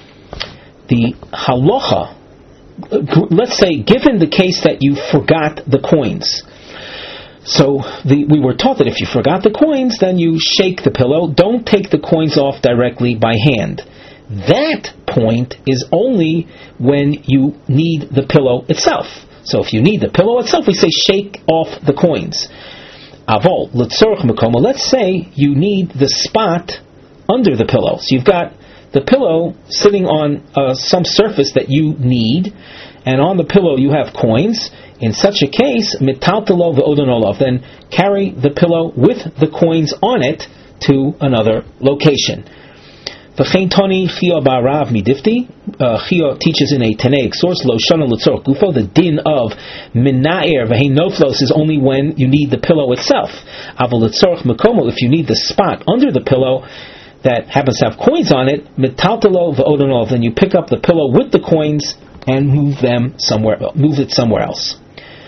A: The halacha, let's say, given the case that you forgot the coins. So the, we were taught that if you forgot the coins, then you shake the pillow. Don't take the coins off directly by hand. That point is only when you need the pillow itself. So if you need the pillow itself, we say shake off the coins. Avol l'tzorach mekomo. Let's say you need the spot under the pillow. So you've got the pillow sitting on uh, some surface that you need, and on the pillow you have coins. In such a case, mitaltalo v'odonolov, then carry the pillow with the coins on it to another location. V'chein toni Chiyah bar Rav midifti. Chiyah teaches in a Tanaic source, lo shana l'tzorach gufo, the din of minaer v'hein noflos is only when you need the pillow itself. Avol l'tzorach mekomo, if you need the spot under the pillow that happens to have coins on it, mitaltalo v'odonolov, then you pick up the pillow with the coins and move them somewhere, move it somewhere else.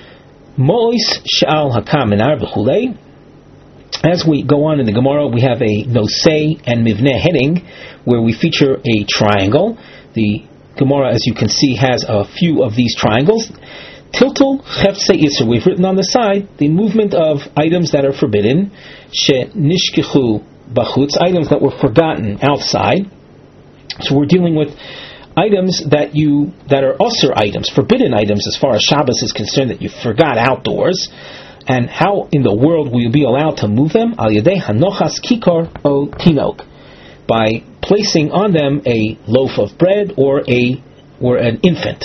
A: Mois sha'al hakam minar v'chulei. As we go on in the Gemara, we have a nosei and mivneh heading where we feature a triangle. The Gemara, as you can see, has a few of these triangles. Tiltul chefse isser. We've written on the side the movement of items that are forbidden. She nishkichu bachutz, items that were forgotten outside. So we're dealing with items that you that are usher items, forbidden items as far as Shabbos is concerned, that you forgot outdoors. And how in the world will you be allowed to move them? Al yadei hanochas kikar o tinok, by placing on them a loaf of bread or a or an infant.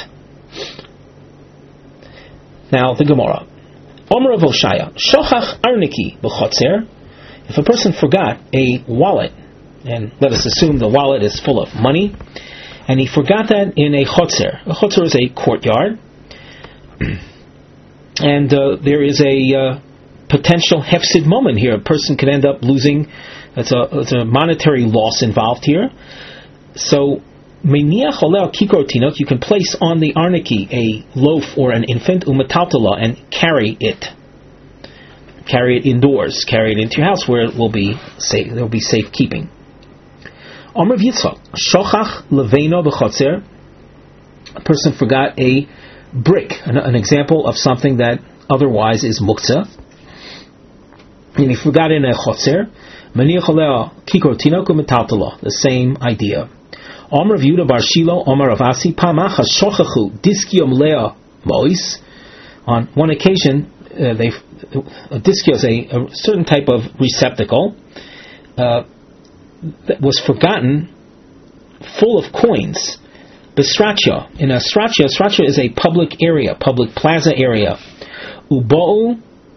A: Now the Gemara. Omer of Oshaya, shochach arniki b'chotzer. If a person forgot a wallet, and let us assume the wallet is full of money, and he forgot that in a chotzer. A chotzer is a courtyard, and uh, there is a uh, potential hefsid moment here. A person could end up losing. It's a, it's a monetary loss involved here. So, meniach olel kikor tinok, you can place on the arniki a loaf or an infant, umataltala, and carry it carry it indoors, carry it into your house where it will be safe. There will be safekeeping. Amr Yitzchak, shochach leveino b'chotzer. A person forgot a brick, an, an example of something that otherwise is muktzah, and he forgot it in a chotzer. Maniach aleh kikor tinok u'metaltalo. The same idea. Amr Yehuda bar Shilo, Amr Rav Asi, pamacha shochachu diskiom lea mois. On one occasion, uh, they a diskio is a, a certain type of receptacle uh, that was forgotten, full of coins. B'sracha, in a sracha, sracha is a public area, public plaza area. Ubo,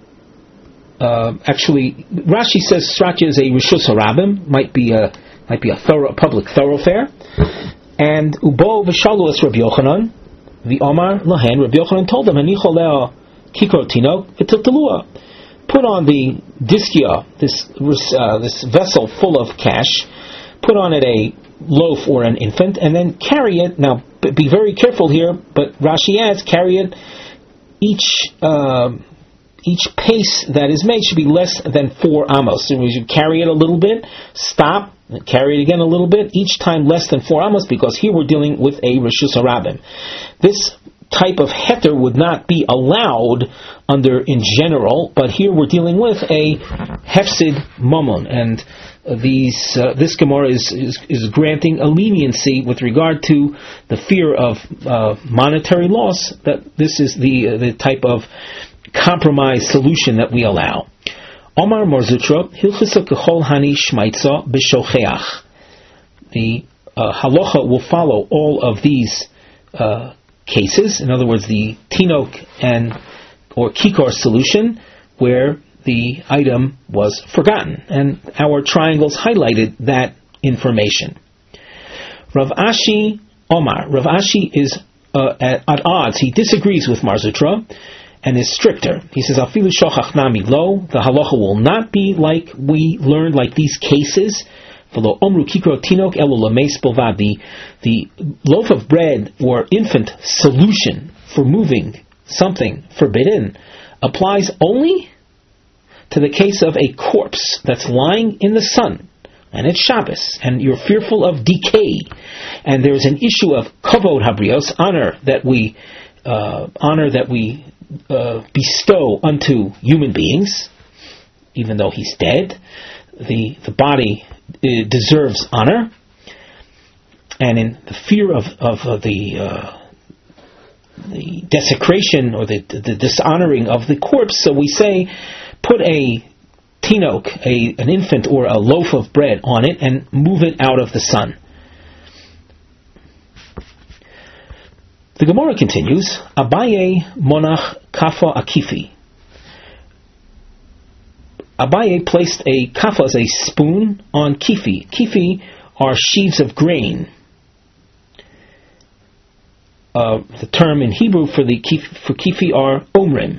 A: uh, actually, Rashi says sracha is a rishus harabim, might be a might be a, thorough, a public thoroughfare. And ubo v'shalu es Rabbi Yochanan, the Omar lahen. Rabbi Yochanan told them, "Hanicholea kikor tinok v'tiltalua." Put on the diskia, this uh, this vessel full of cash. Put on it a loaf or an infant, and then carry it. Now, be very careful here, but Rashi adds, carry it. Each uh, each pace that is made should be less than four amos. So we should carry it a little bit, stop, carry it again a little bit, each time less than four amos, because here we're dealing with a rishus harabim. This type of heter would not be allowed under in general, but here we're dealing with a hefsid mammon, and uh, these uh, this Gemara is, is is granting a leniency with regard to the fear of uh, monetary loss. That this is the uh, the type of compromise solution that we allow. Omar Mar Zutra, Hilchisa Kechol Hani Shmaitza B'Shocheach. The uh, halacha will follow all of these uh, cases. In other words, the tinok and or kikor solution, where the item was forgotten, and our triangles highlighted that information. Rav Ashi Omar. Rav Ashi is uh, at, at odds. He disagrees with Mar Zutra and is stricter. He says, "Afilu shochach nami lo." The halacha will not be like we learned, like these cases. The, the loaf of bread or infant solution for moving something forbidden applies only to the case of a corpse that's lying in the sun, and it's Shabbos, and you're fearful of decay, and there's an issue of kavod habrios, honor that we uh, honor that we uh, bestow unto human beings, even though he's dead. The the body uh, deserves honor, and in the fear of of uh, the uh, the desecration or the, the the dishonoring of the corpse, so we say, put a tinok, a an infant or a loaf of bread on it, and move it out of the sun. The Gemara continues, Abaye monach kafa akifi. Abaye placed a kafa, as a spoon, on kifi. Kifi are sheaves of grain. Uh, the term in Hebrew for the kifi, for kifi are omrim.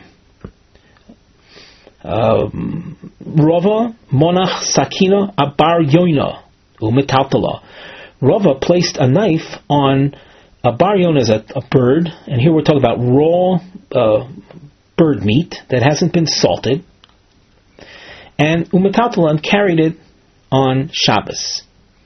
A: Um, Rava monach sakina abar yoina umetaltala. Rava placed a knife on a bar yona, is a, a bird, and here we're talking about raw uh, bird meat that hasn't been salted, and umetaltala, carried it on Shabbos.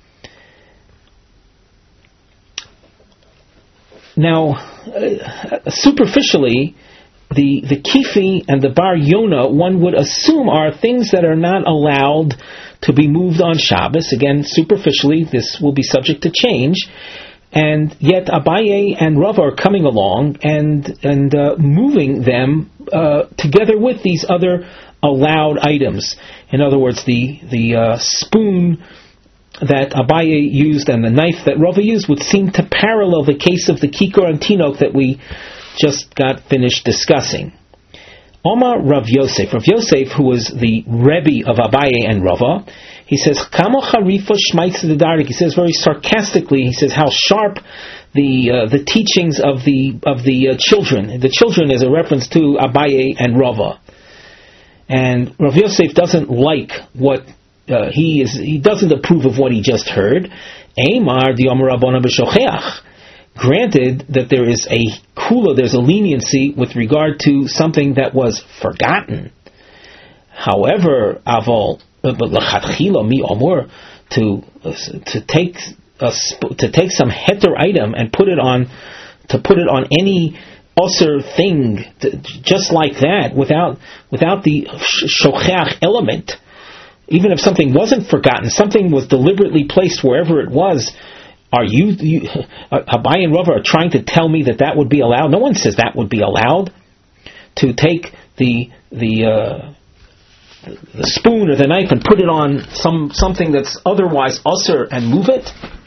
A: Now, uh, superficially, the the kifi and the bar yona, one would assume, are things that are not allowed to be moved on Shabbos. Again, superficially, this will be subject to change. And yet Abaye and Rava are coming along and and uh, moving them uh, together with these other allowed items. In other words, the the uh, spoon that Abaye used and the knife that Rava used would seem to parallel the case of the kikor and tinok that we just got finished discussing. Omar Rav Yosef, Rav Yosef, who was the Rebbe of Abaye and Rava, he says, Kamo Harifa Shmaitz the Dardik. He says very sarcastically, he says how sharp the uh, the teachings of the of the uh, children. The children is a reference to Abaye and Rava. And Rav Yosef doesn't like what uh, he is. He doesn't approve of what he just heard. Eimar the Omer Rabbana b'shocheach. Granted that there is a kula, there's a leniency with regard to something that was forgotten. However, Aval, but l'chadchila mi omur, to to take a, to take some heter item and put it on to put it on any osir thing, to, just like that, without without the shocheach element. Even if something wasn't forgotten, something was deliberately placed wherever it was. Are you, you Abai and Rava are trying to tell me that that would be allowed? No one says that would be allowed. To take the the uh, the spoon or the knife and put it on some something that's otherwise usher and move it.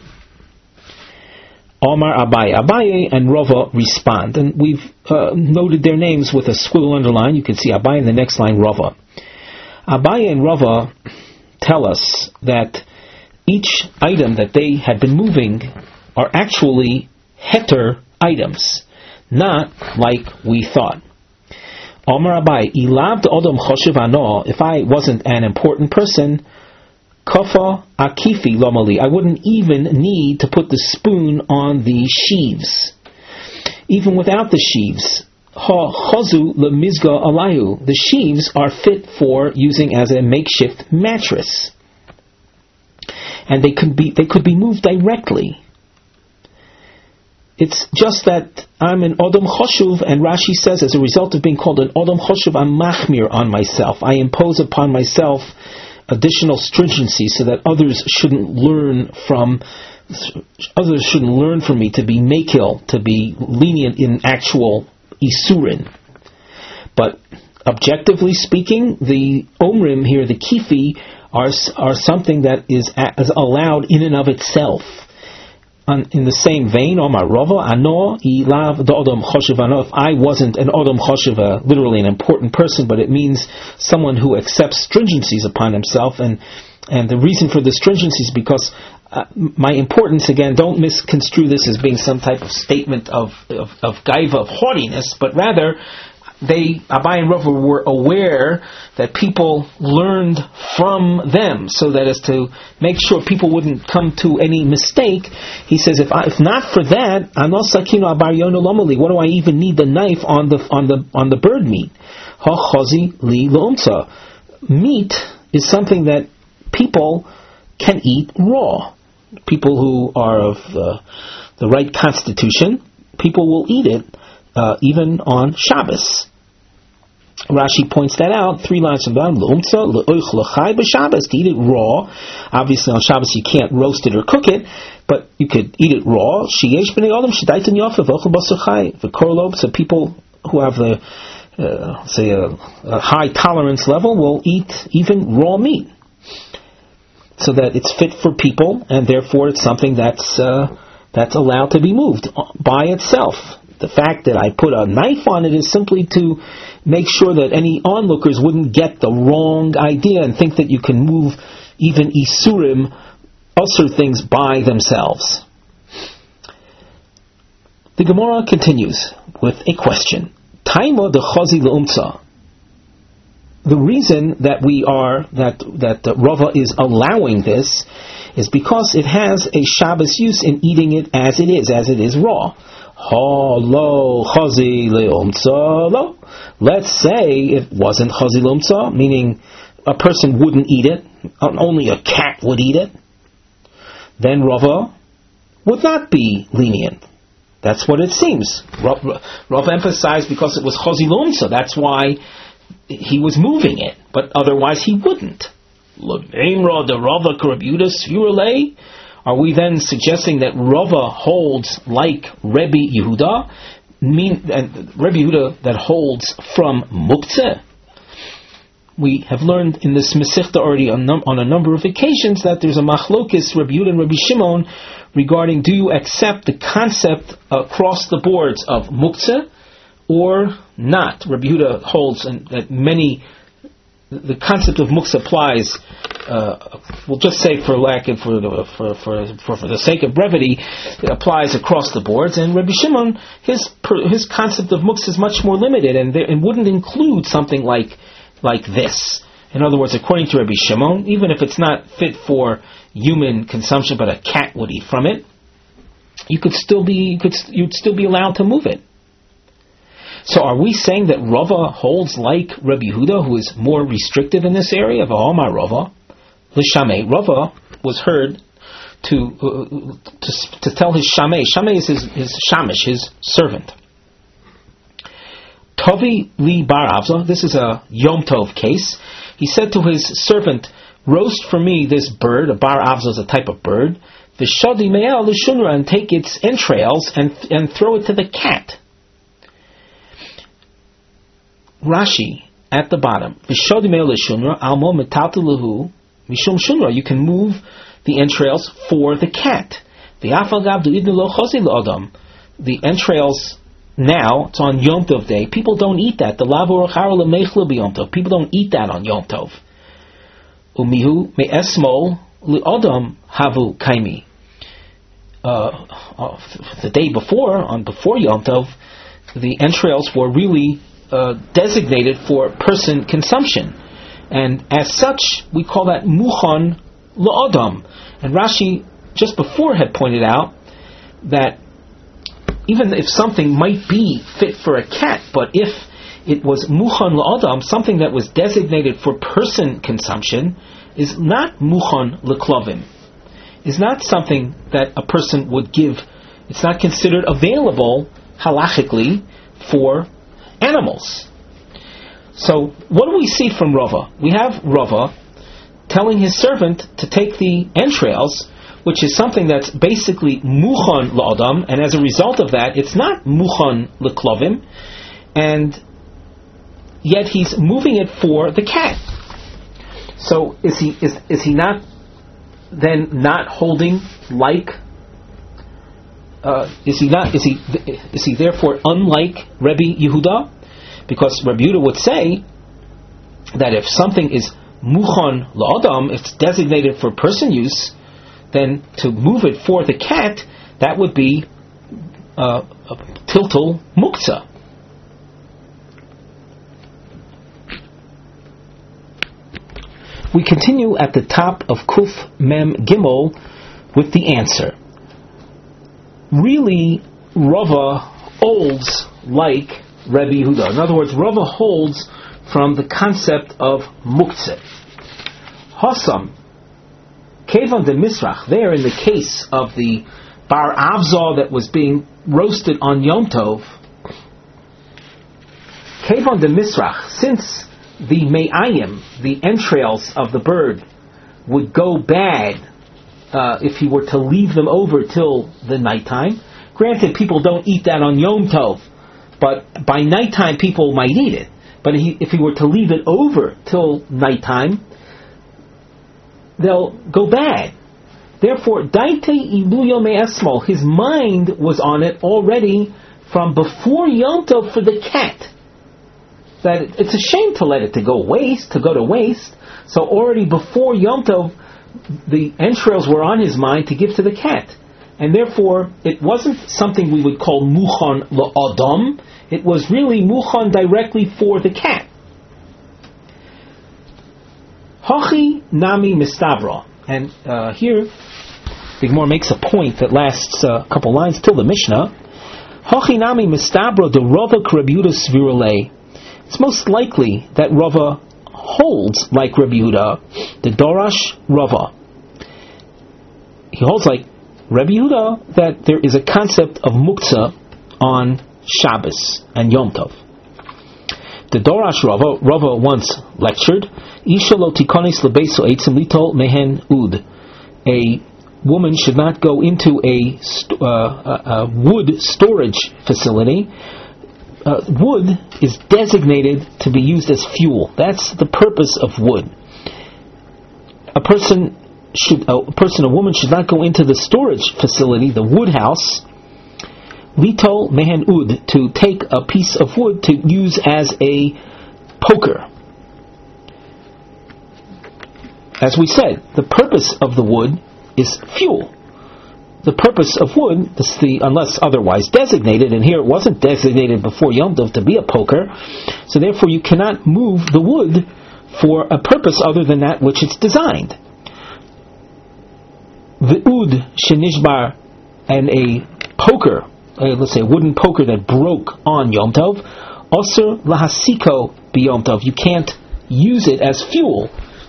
A: Omar Abai, Abai and Rava respond, and we've uh, noted their names with a squiggle underline. You can see Abai in the next line, Rava. Abai and Rava tell us that each item that they had been moving are actually heter items, not like we thought. Omar Abai, Ilav Odom Choshev Ano, if I wasn't an important person, Kafa Akifi Lomali, I wouldn't even need to put the spoon on the sheaves. Even without the sheaves, Ha Chazu Lemizga Alayu, the sheaves are fit for using as a makeshift mattress. And they could be they could be moved directly. It's just that I'm an Odom Choshuv, and Rashi says, as a result of being called an Odom Choshuv, I'm machmir on myself. I impose upon myself additional stringency so that others shouldn't learn from others shouldn't learn from me to be makil, to be lenient in actual isurin. But objectively speaking, the omrim here, the kifi, are are something that is, is allowed in and of itself. On, in the same vein, Omar Rava, Ano, Ilav, the Odom Choshev Ano, if I wasn't an Odom Choshev, literally an important person, but it means someone who accepts stringencies upon himself, and and the reason for the stringencies is because uh, my importance, again, don't misconstrue this as being some type of statement of, of, of gaiva, of haughtiness, but rather, they, Abai and Rava, were aware that people learned from them, so that as to make sure people wouldn't come to any mistake. He says, if I, if not for that, what do I even need the knife on the on the on the bird meat? Meat is something that people can eat raw. People who are of uh, the right constitution, people will eat it. Uh, even on Shabbos. Rashi points that out, three lines from down, L'umtza, l'oich l'chai b'Shabbos, to eat it raw. Obviously on Shabbos you can't roast it or cook it, but you could eat it raw. Sheyesh b'nei adam sh'daitan yofa v'ochel b'asur chai, v'korlob, so people who have the, uh, say, a, a high tolerance level will eat even raw meat. So that it's fit for people, and therefore it's something that's, uh, that's allowed to be moved by itself. The fact that I put a knife on it is simply to make sure that any onlookers wouldn't get the wrong idea and think that you can move even isurim, usher things by themselves. The Gemara continues with a question. Taima de chazi leumtza. The reason that we are, that, that Rava is allowing this is because it has a Shabbos use in eating it as it is, as it is raw. Lo chazi leumtza lo. Let's say it wasn't chazi leumtza, meaning a person wouldn't eat it, only a cat would eat it. Then Rava would not be lenient. That's what it seems. Rava, Rava emphasized because it was chazi leumtza. That's why he was moving it, but otherwise he wouldn't. L'meimra de Rava k'Rabbi Yehuda. Are we then suggesting that Rava holds like Rebbe Yehuda, mean, and Rebbe Yehuda that holds from Muktzeh? We have learned in this Masechta already on, num- on a number of occasions that there's a machlokis, Rebbe Yehuda and Rebbe Shimon, regarding do you accept the concept across the boards of Muktzeh or not. Rebbe Yehuda holds and that many, the concept of Muktzeh applies. Uh, we'll just say, for lack of for the for, for for for the sake of brevity, it applies across the boards. And Rabbi Shimon, his his concept of muktzah is much more limited, and there, it wouldn't include something like like this. In other words, according to Rabbi Shimon, even if it's not fit for human consumption, but a cat would eat from it, you could still be you could you'd still be allowed to move it. So are we saying that Rava holds like Rabbi Yehuda, who is more restrictive in this area? V'omar Rava, l'shamei. Rava was heard to, uh, to to tell his shamei. Shamei is his, his shamish, his servant. Tovi li bar avza. This is a Yom Tov case. He said to his servant, roast for me this bird. A bar avza is a type of bird. V'shadi me'el l'shunra, and take its entrails and and throw it to the cat. Rashi at the bottom. V'shadi me'el l'shunra almo metaltelahu mishum shunra. You can move the entrails for the cat. The afagav du'idnu lo chosi l'odam. The entrails. Now, it's on Yom Tov day. People don't eat that. The lavo rachara lemeichla b'Yom Tov. People don't eat that on Yom Tov. Umihu me'esmol li'odam havu kaimi. Uh, uh, the day before, on before Yom Tov, the entrails were really uh, designated for person consumption, and as such, we call that muchan la'odam. And Rashi just before had pointed out that even if something might be fit for a cat, but if it was muchan la'adam, something that was designated for person consumption, is not muchan leklovim, is not something that a person would give. It's not considered available halachically for animals. So what do we see from Rava? We have Rava telling his servant to take the entrails, which is something that's basically muchan la'adam, and as a result of that, it's not muchan leklovim, and yet he's moving it for the cat. So is he is is he not then not holding like? Uh, is he not? Is he is he therefore unlike Rabbi Yehuda? Because Rabbi Yehuda would say that if something is muchan la'adam, it's designated for person use, then to move it for the cat, that would be uh, a tiltul muktzah. We continue at the top of Kuf Mem Gimel with the answer. Really, Rava holds like Rabbi Yehuda. In other words, Rava holds from the concept of muktzah. Hasam, Kevan de Misrach, there in the case of the bar avza that was being roasted on Yom Tov, Kevan de Misrach, since the me'ayim, the entrails of the bird, would go bad uh, if he were to leave them over till the nighttime. Granted, people don't eat that on Yom Tov, but by nighttime people might eat it. But he, if he were to leave it over till nighttime, they'll go bad. Therefore, daite iluyo me'esmol, his mind was on it already from before Yom Tov for the cat. That it's a shame to let it to go waste, to go to waste. So already before Yom Tov, the entrails were on his mind to give to the cat. And therefore, it wasn't something we would call muchan la'adam. It was really muchan directly for the cat. Hachi nami mistavra. And uh, here, the Gemara makes a point that lasts uh, a couple lines till the Mishnah. Hachi nami mistavra de Rava Rabbi Yehuda svirulei. It's most likely that Rava holds like Rabbi Yehuda, the Dorash Rava. He holds like Rabbi Yehuda that there is a concept of muktzah on Shabbos and Yom Tov. The Dorash Rava, Rava once lectured, Isha lo tikonis lebeso eitzim litol mehen ud. A woman should not go into a, st- uh, a, a wood storage facility. Uh, wood is designated to be used as fuel. That's the purpose of wood. A person should, a person, a woman should not go into the storage facility, the wood house, litol mehen ud, to take a piece of wood to use as a poker. As we said, the purpose of the wood is fuel. The purpose of wood, this the, unless otherwise designated, and here it wasn't designated before Yom Tov to be a poker, so therefore you cannot move the wood for a purpose other than that which it's designed. The ud shenishbar, and a poker, uh, let's say a wooden poker that broke on Yom Tov, Osir lahasiko b'Yom Tov. You can't use it as fuel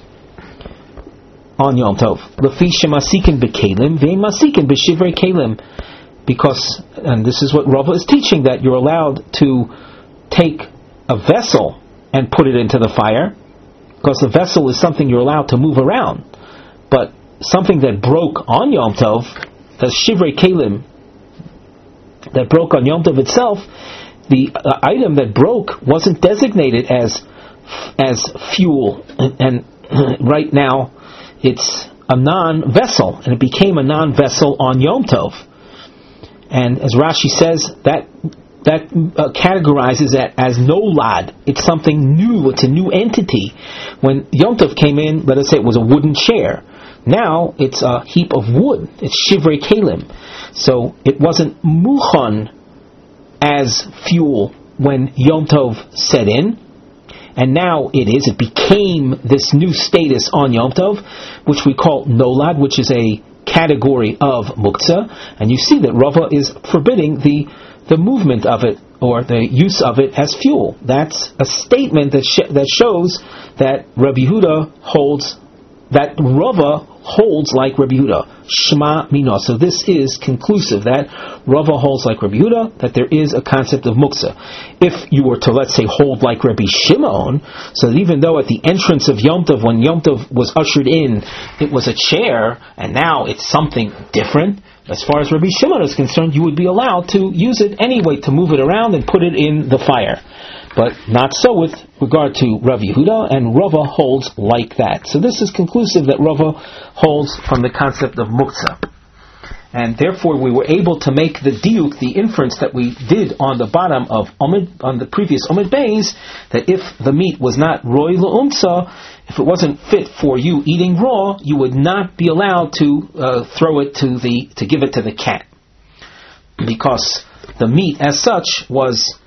A: on Yom Tov. Lefi shemasikin b'kelim ve'im masikin b'shivrei kelim. Because, and this is what Rava is teaching, that you're allowed to take a vessel and put it into the fire, because the vessel is something you're allowed to move around. But something that broke on Yom Tov, the shivrei kelim, that broke on Yom Tov itself, the uh, item that broke wasn't designated as as fuel, and, and right now it's a non-vessel, and it became a non-vessel on Yom Tov. And as Rashi says, that that uh, categorizes that as nolad. It's something new. It's a new entity. When Yom Tov came in, let us say it was a wooden chair. Now it's a heap of wood. It's shivrei kelim. So it wasn't muchan as fuel when Yom Tov set in, and now it is. It became this new status on Yom Tov, which we call nolad, which is a category of muktzah. And you see that Rava is forbidding the the movement of it or the use of it as fuel. That's a statement that sh- that shows that Rabbi Yehuda holds, that Rava holds like Rabbi Yehuda. Shema Mino. So this is conclusive that Rava holds like Rabbi Yehuda, that there is a concept of muktzah. If you were to, let's say, hold like Rabbi Shimon, so that even though at the entrance of Yom Tov, when Yom Tov was ushered in, it was a chair, and now it's something different, as far as Rabbi Shimon is concerned, you would be allowed to use it anyway, to move it around and put it in the fire. But not so with regard to Rav Yehuda, and Rava holds like that. So this is conclusive that Rava holds from the concept of muktzah. And therefore we were able to make the diuk, the inference that we did on the bottom of Omid, on the previous Omid Beis, that if the meat was not roi l'umtza, if it wasn't fit for you eating raw, you would not be allowed to uh, throw it to the, to give it to the cat. Because the meat as such was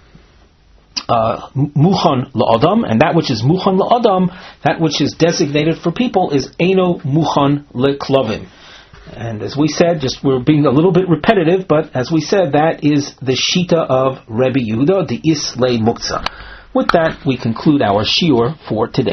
A: Uh, muchan la'adam, and that which is muchan la'adam, that which is designated for people, is eino muchan le'klavim. And as we said, just we're being a little bit repetitive, but as we said, that is the shita of Rebbe Yehuda, the is le muktzah. With that, we conclude our shiur for today.